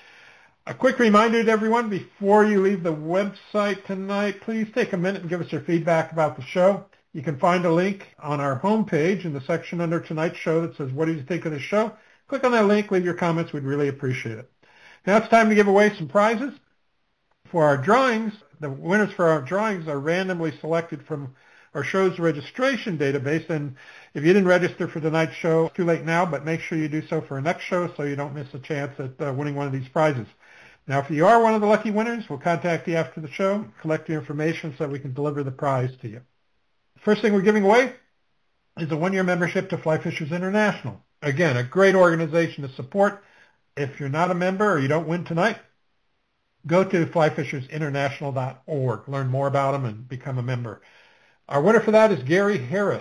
Speaker 1: A quick reminder to everyone, before you leave the website tonight, please take a minute and give us your feedback about the show. You can find a link on our homepage in the section under tonight's show that says, what did you think of the show? Click on that link, leave your comments. We'd really appreciate it. Now it's time to give away some prizes. For our drawings, the winners for our drawings are randomly selected from our show's registration database. And if you didn't register for tonight's show, it's too late now, but make sure you do so for our next show so you don't miss a chance at winning one of these prizes. Now, if you are one of the lucky winners, we'll contact you after the show, collect your information so we can deliver the prize to you. First thing we're giving away is a one-year membership to Fly Fishers International. Again, a great organization to support. If you're not a member or you don't win tonight, go to flyfishersinternational.org. Learn more about them and become a member. Our winner for that is Gary Harris.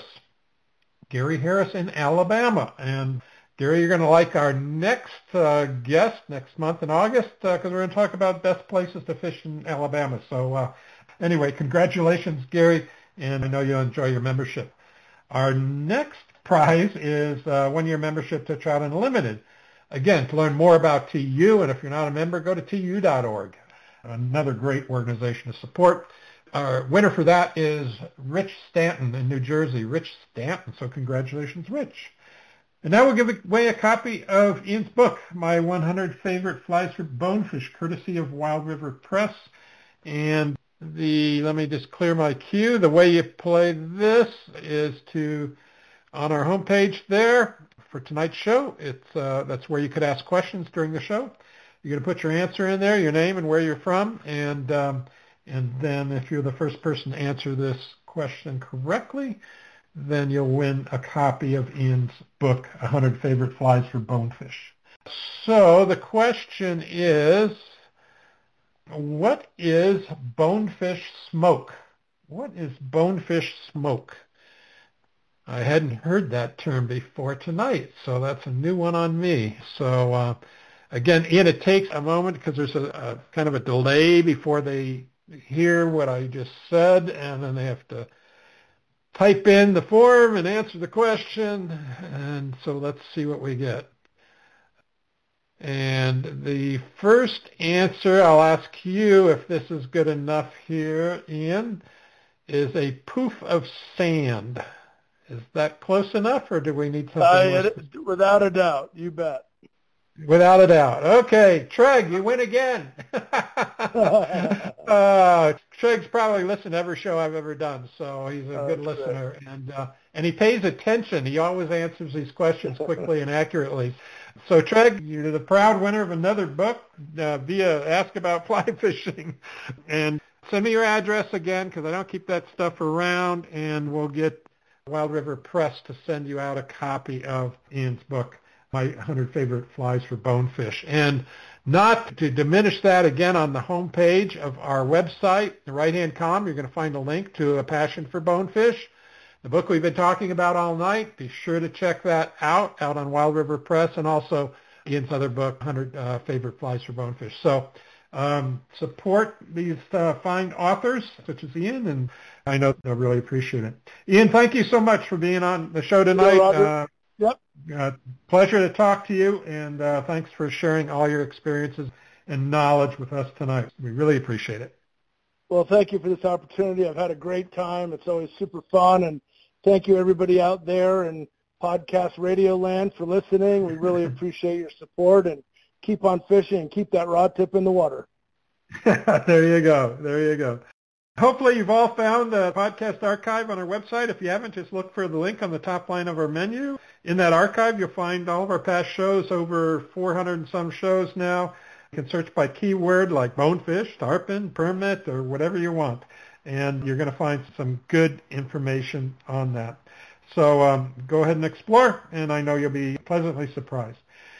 Speaker 1: Gary Harris in Alabama. And Gary, you're going to like our next guest next month in August because we're going to talk about best places to fish in Alabama. So Anyway, congratulations, Gary, and I know you'll enjoy your membership. Our next prize is a one-year membership to Trout Unlimited. Again, to learn more about TU, and if you're not a member, go to tu.org. Another great organization to support. Our winner for that is Rich Stanton in New Jersey. Rich Stanton, so congratulations, Rich. And now we'll give away a copy of Ian's book, My 100 Favorite Flies for Bonefish, courtesy of Wild River Press. And let me just clear my cue. The way you play this is on our homepage there for tonight's show. That's where you could ask questions during the show. You're going to put your answer in there, your name and where you're from, and then if you're the first person to answer this question correctly, then you'll win a copy of Ian's book, 100 Favorite Flies for Bonefish. So the question is, what is bonefish smoke? What is bonefish smoke? I hadn't heard that term before tonight, so that's a new one on me. So again, Ian, it takes a moment because there's a kind of a delay before they hear what I just said, and then they have to type in the form and answer the question, and so let's see what we get. And the first answer, I'll ask you if this is good enough here, Ian, is a poof of sand. Is that close enough, or do we need something more?
Speaker 2: Without a doubt, you bet.
Speaker 1: Without a doubt. Okay, Treg, you win again. Treg's probably listened to every show I've ever done, so he's a good listener. And he pays attention. He always answers these questions quickly and accurately. So, Treg, you're the proud winner of another book via Ask About Fly Fishing. And send me your address again, because I don't keep that stuff around, and we'll get Wild River Press to send you out a copy of Ian's book, My 100 Favorite Flies for Bonefish. And not to diminish that, again, on the homepage of our website, the right-hand column, you're going to find a link to A Passion for Bonefish, the book we've been talking about all night. Be sure to check that out on Wild River Press, and also Ian's other book, 100 Favorite Flies for Bonefish. So support these fine authors, such as Ian, and I know they'll really appreciate it. Ian, thank you so much for being on the show tonight.
Speaker 2: Yep.
Speaker 1: Pleasure to talk to you, and thanks for sharing all your experiences and knowledge with us tonight. We really appreciate it.
Speaker 2: Well, thank you for this opportunity. I've had a great time. It's always super fun, and thank you everybody out there in podcast radio land for listening. We really appreciate your support, and keep on fishing and keep that rod tip in the water.
Speaker 1: There you go. There you go. Hopefully you've all found the podcast archive on our website. If you haven't, just look for the link on the top line of our menu. In that archive, you'll find all of our past shows, over 400 and some shows now. You can search by keyword like bonefish, tarpon, permit, or whatever you want. And you're going to find some good information on that. So go ahead and explore, and I know you'll be pleasantly surprised.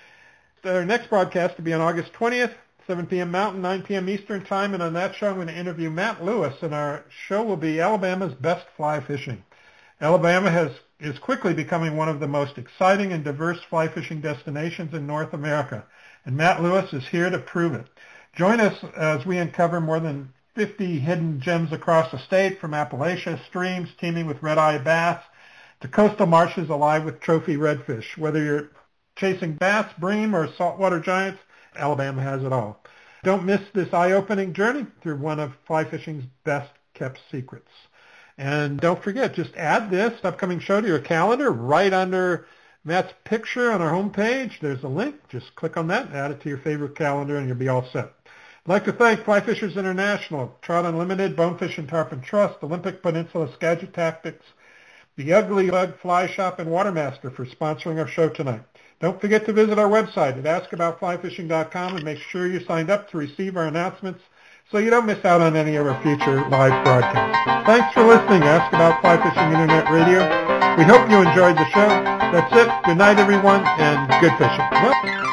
Speaker 1: Our next broadcast will be on August 20th. 7 p.m. Mountain, 9 p.m. Eastern Time, and on that show I'm going to interview Matt Lewis, and our show will be Alabama's Best Fly Fishing. Alabama is quickly becoming one of the most exciting and diverse fly fishing destinations in North America, and Matt Lewis is here to prove it. Join us as we uncover more than 50 hidden gems across the state, from Appalachia streams teeming with red-eye bass to coastal marshes alive with trophy redfish. Whether you're chasing bass, bream, or saltwater giants, Alabama has it all. Don't miss this eye-opening journey through one of fly fishing's best-kept secrets. And don't forget, just add this upcoming show to your calendar right under Matt's picture on our homepage. There's a link. Just click on that, add it to your favorite calendar, and you'll be all set. I'd like to thank Fly Fishers International, Trout Unlimited, Bonefish and Tarpon Trust, Olympic Peninsula Skagit Tactics, the Ugly Bug Fly Shop, and Watermaster for sponsoring our show tonight. Don't forget to visit our website at askaboutflyfishing.com and make sure you're signed up to receive our announcements so you don't miss out on any of our future live broadcasts. Thanks for listening to Ask About Fly Fishing Internet Radio. We hope you enjoyed the show. That's it. Good night, everyone, and good fishing. Well,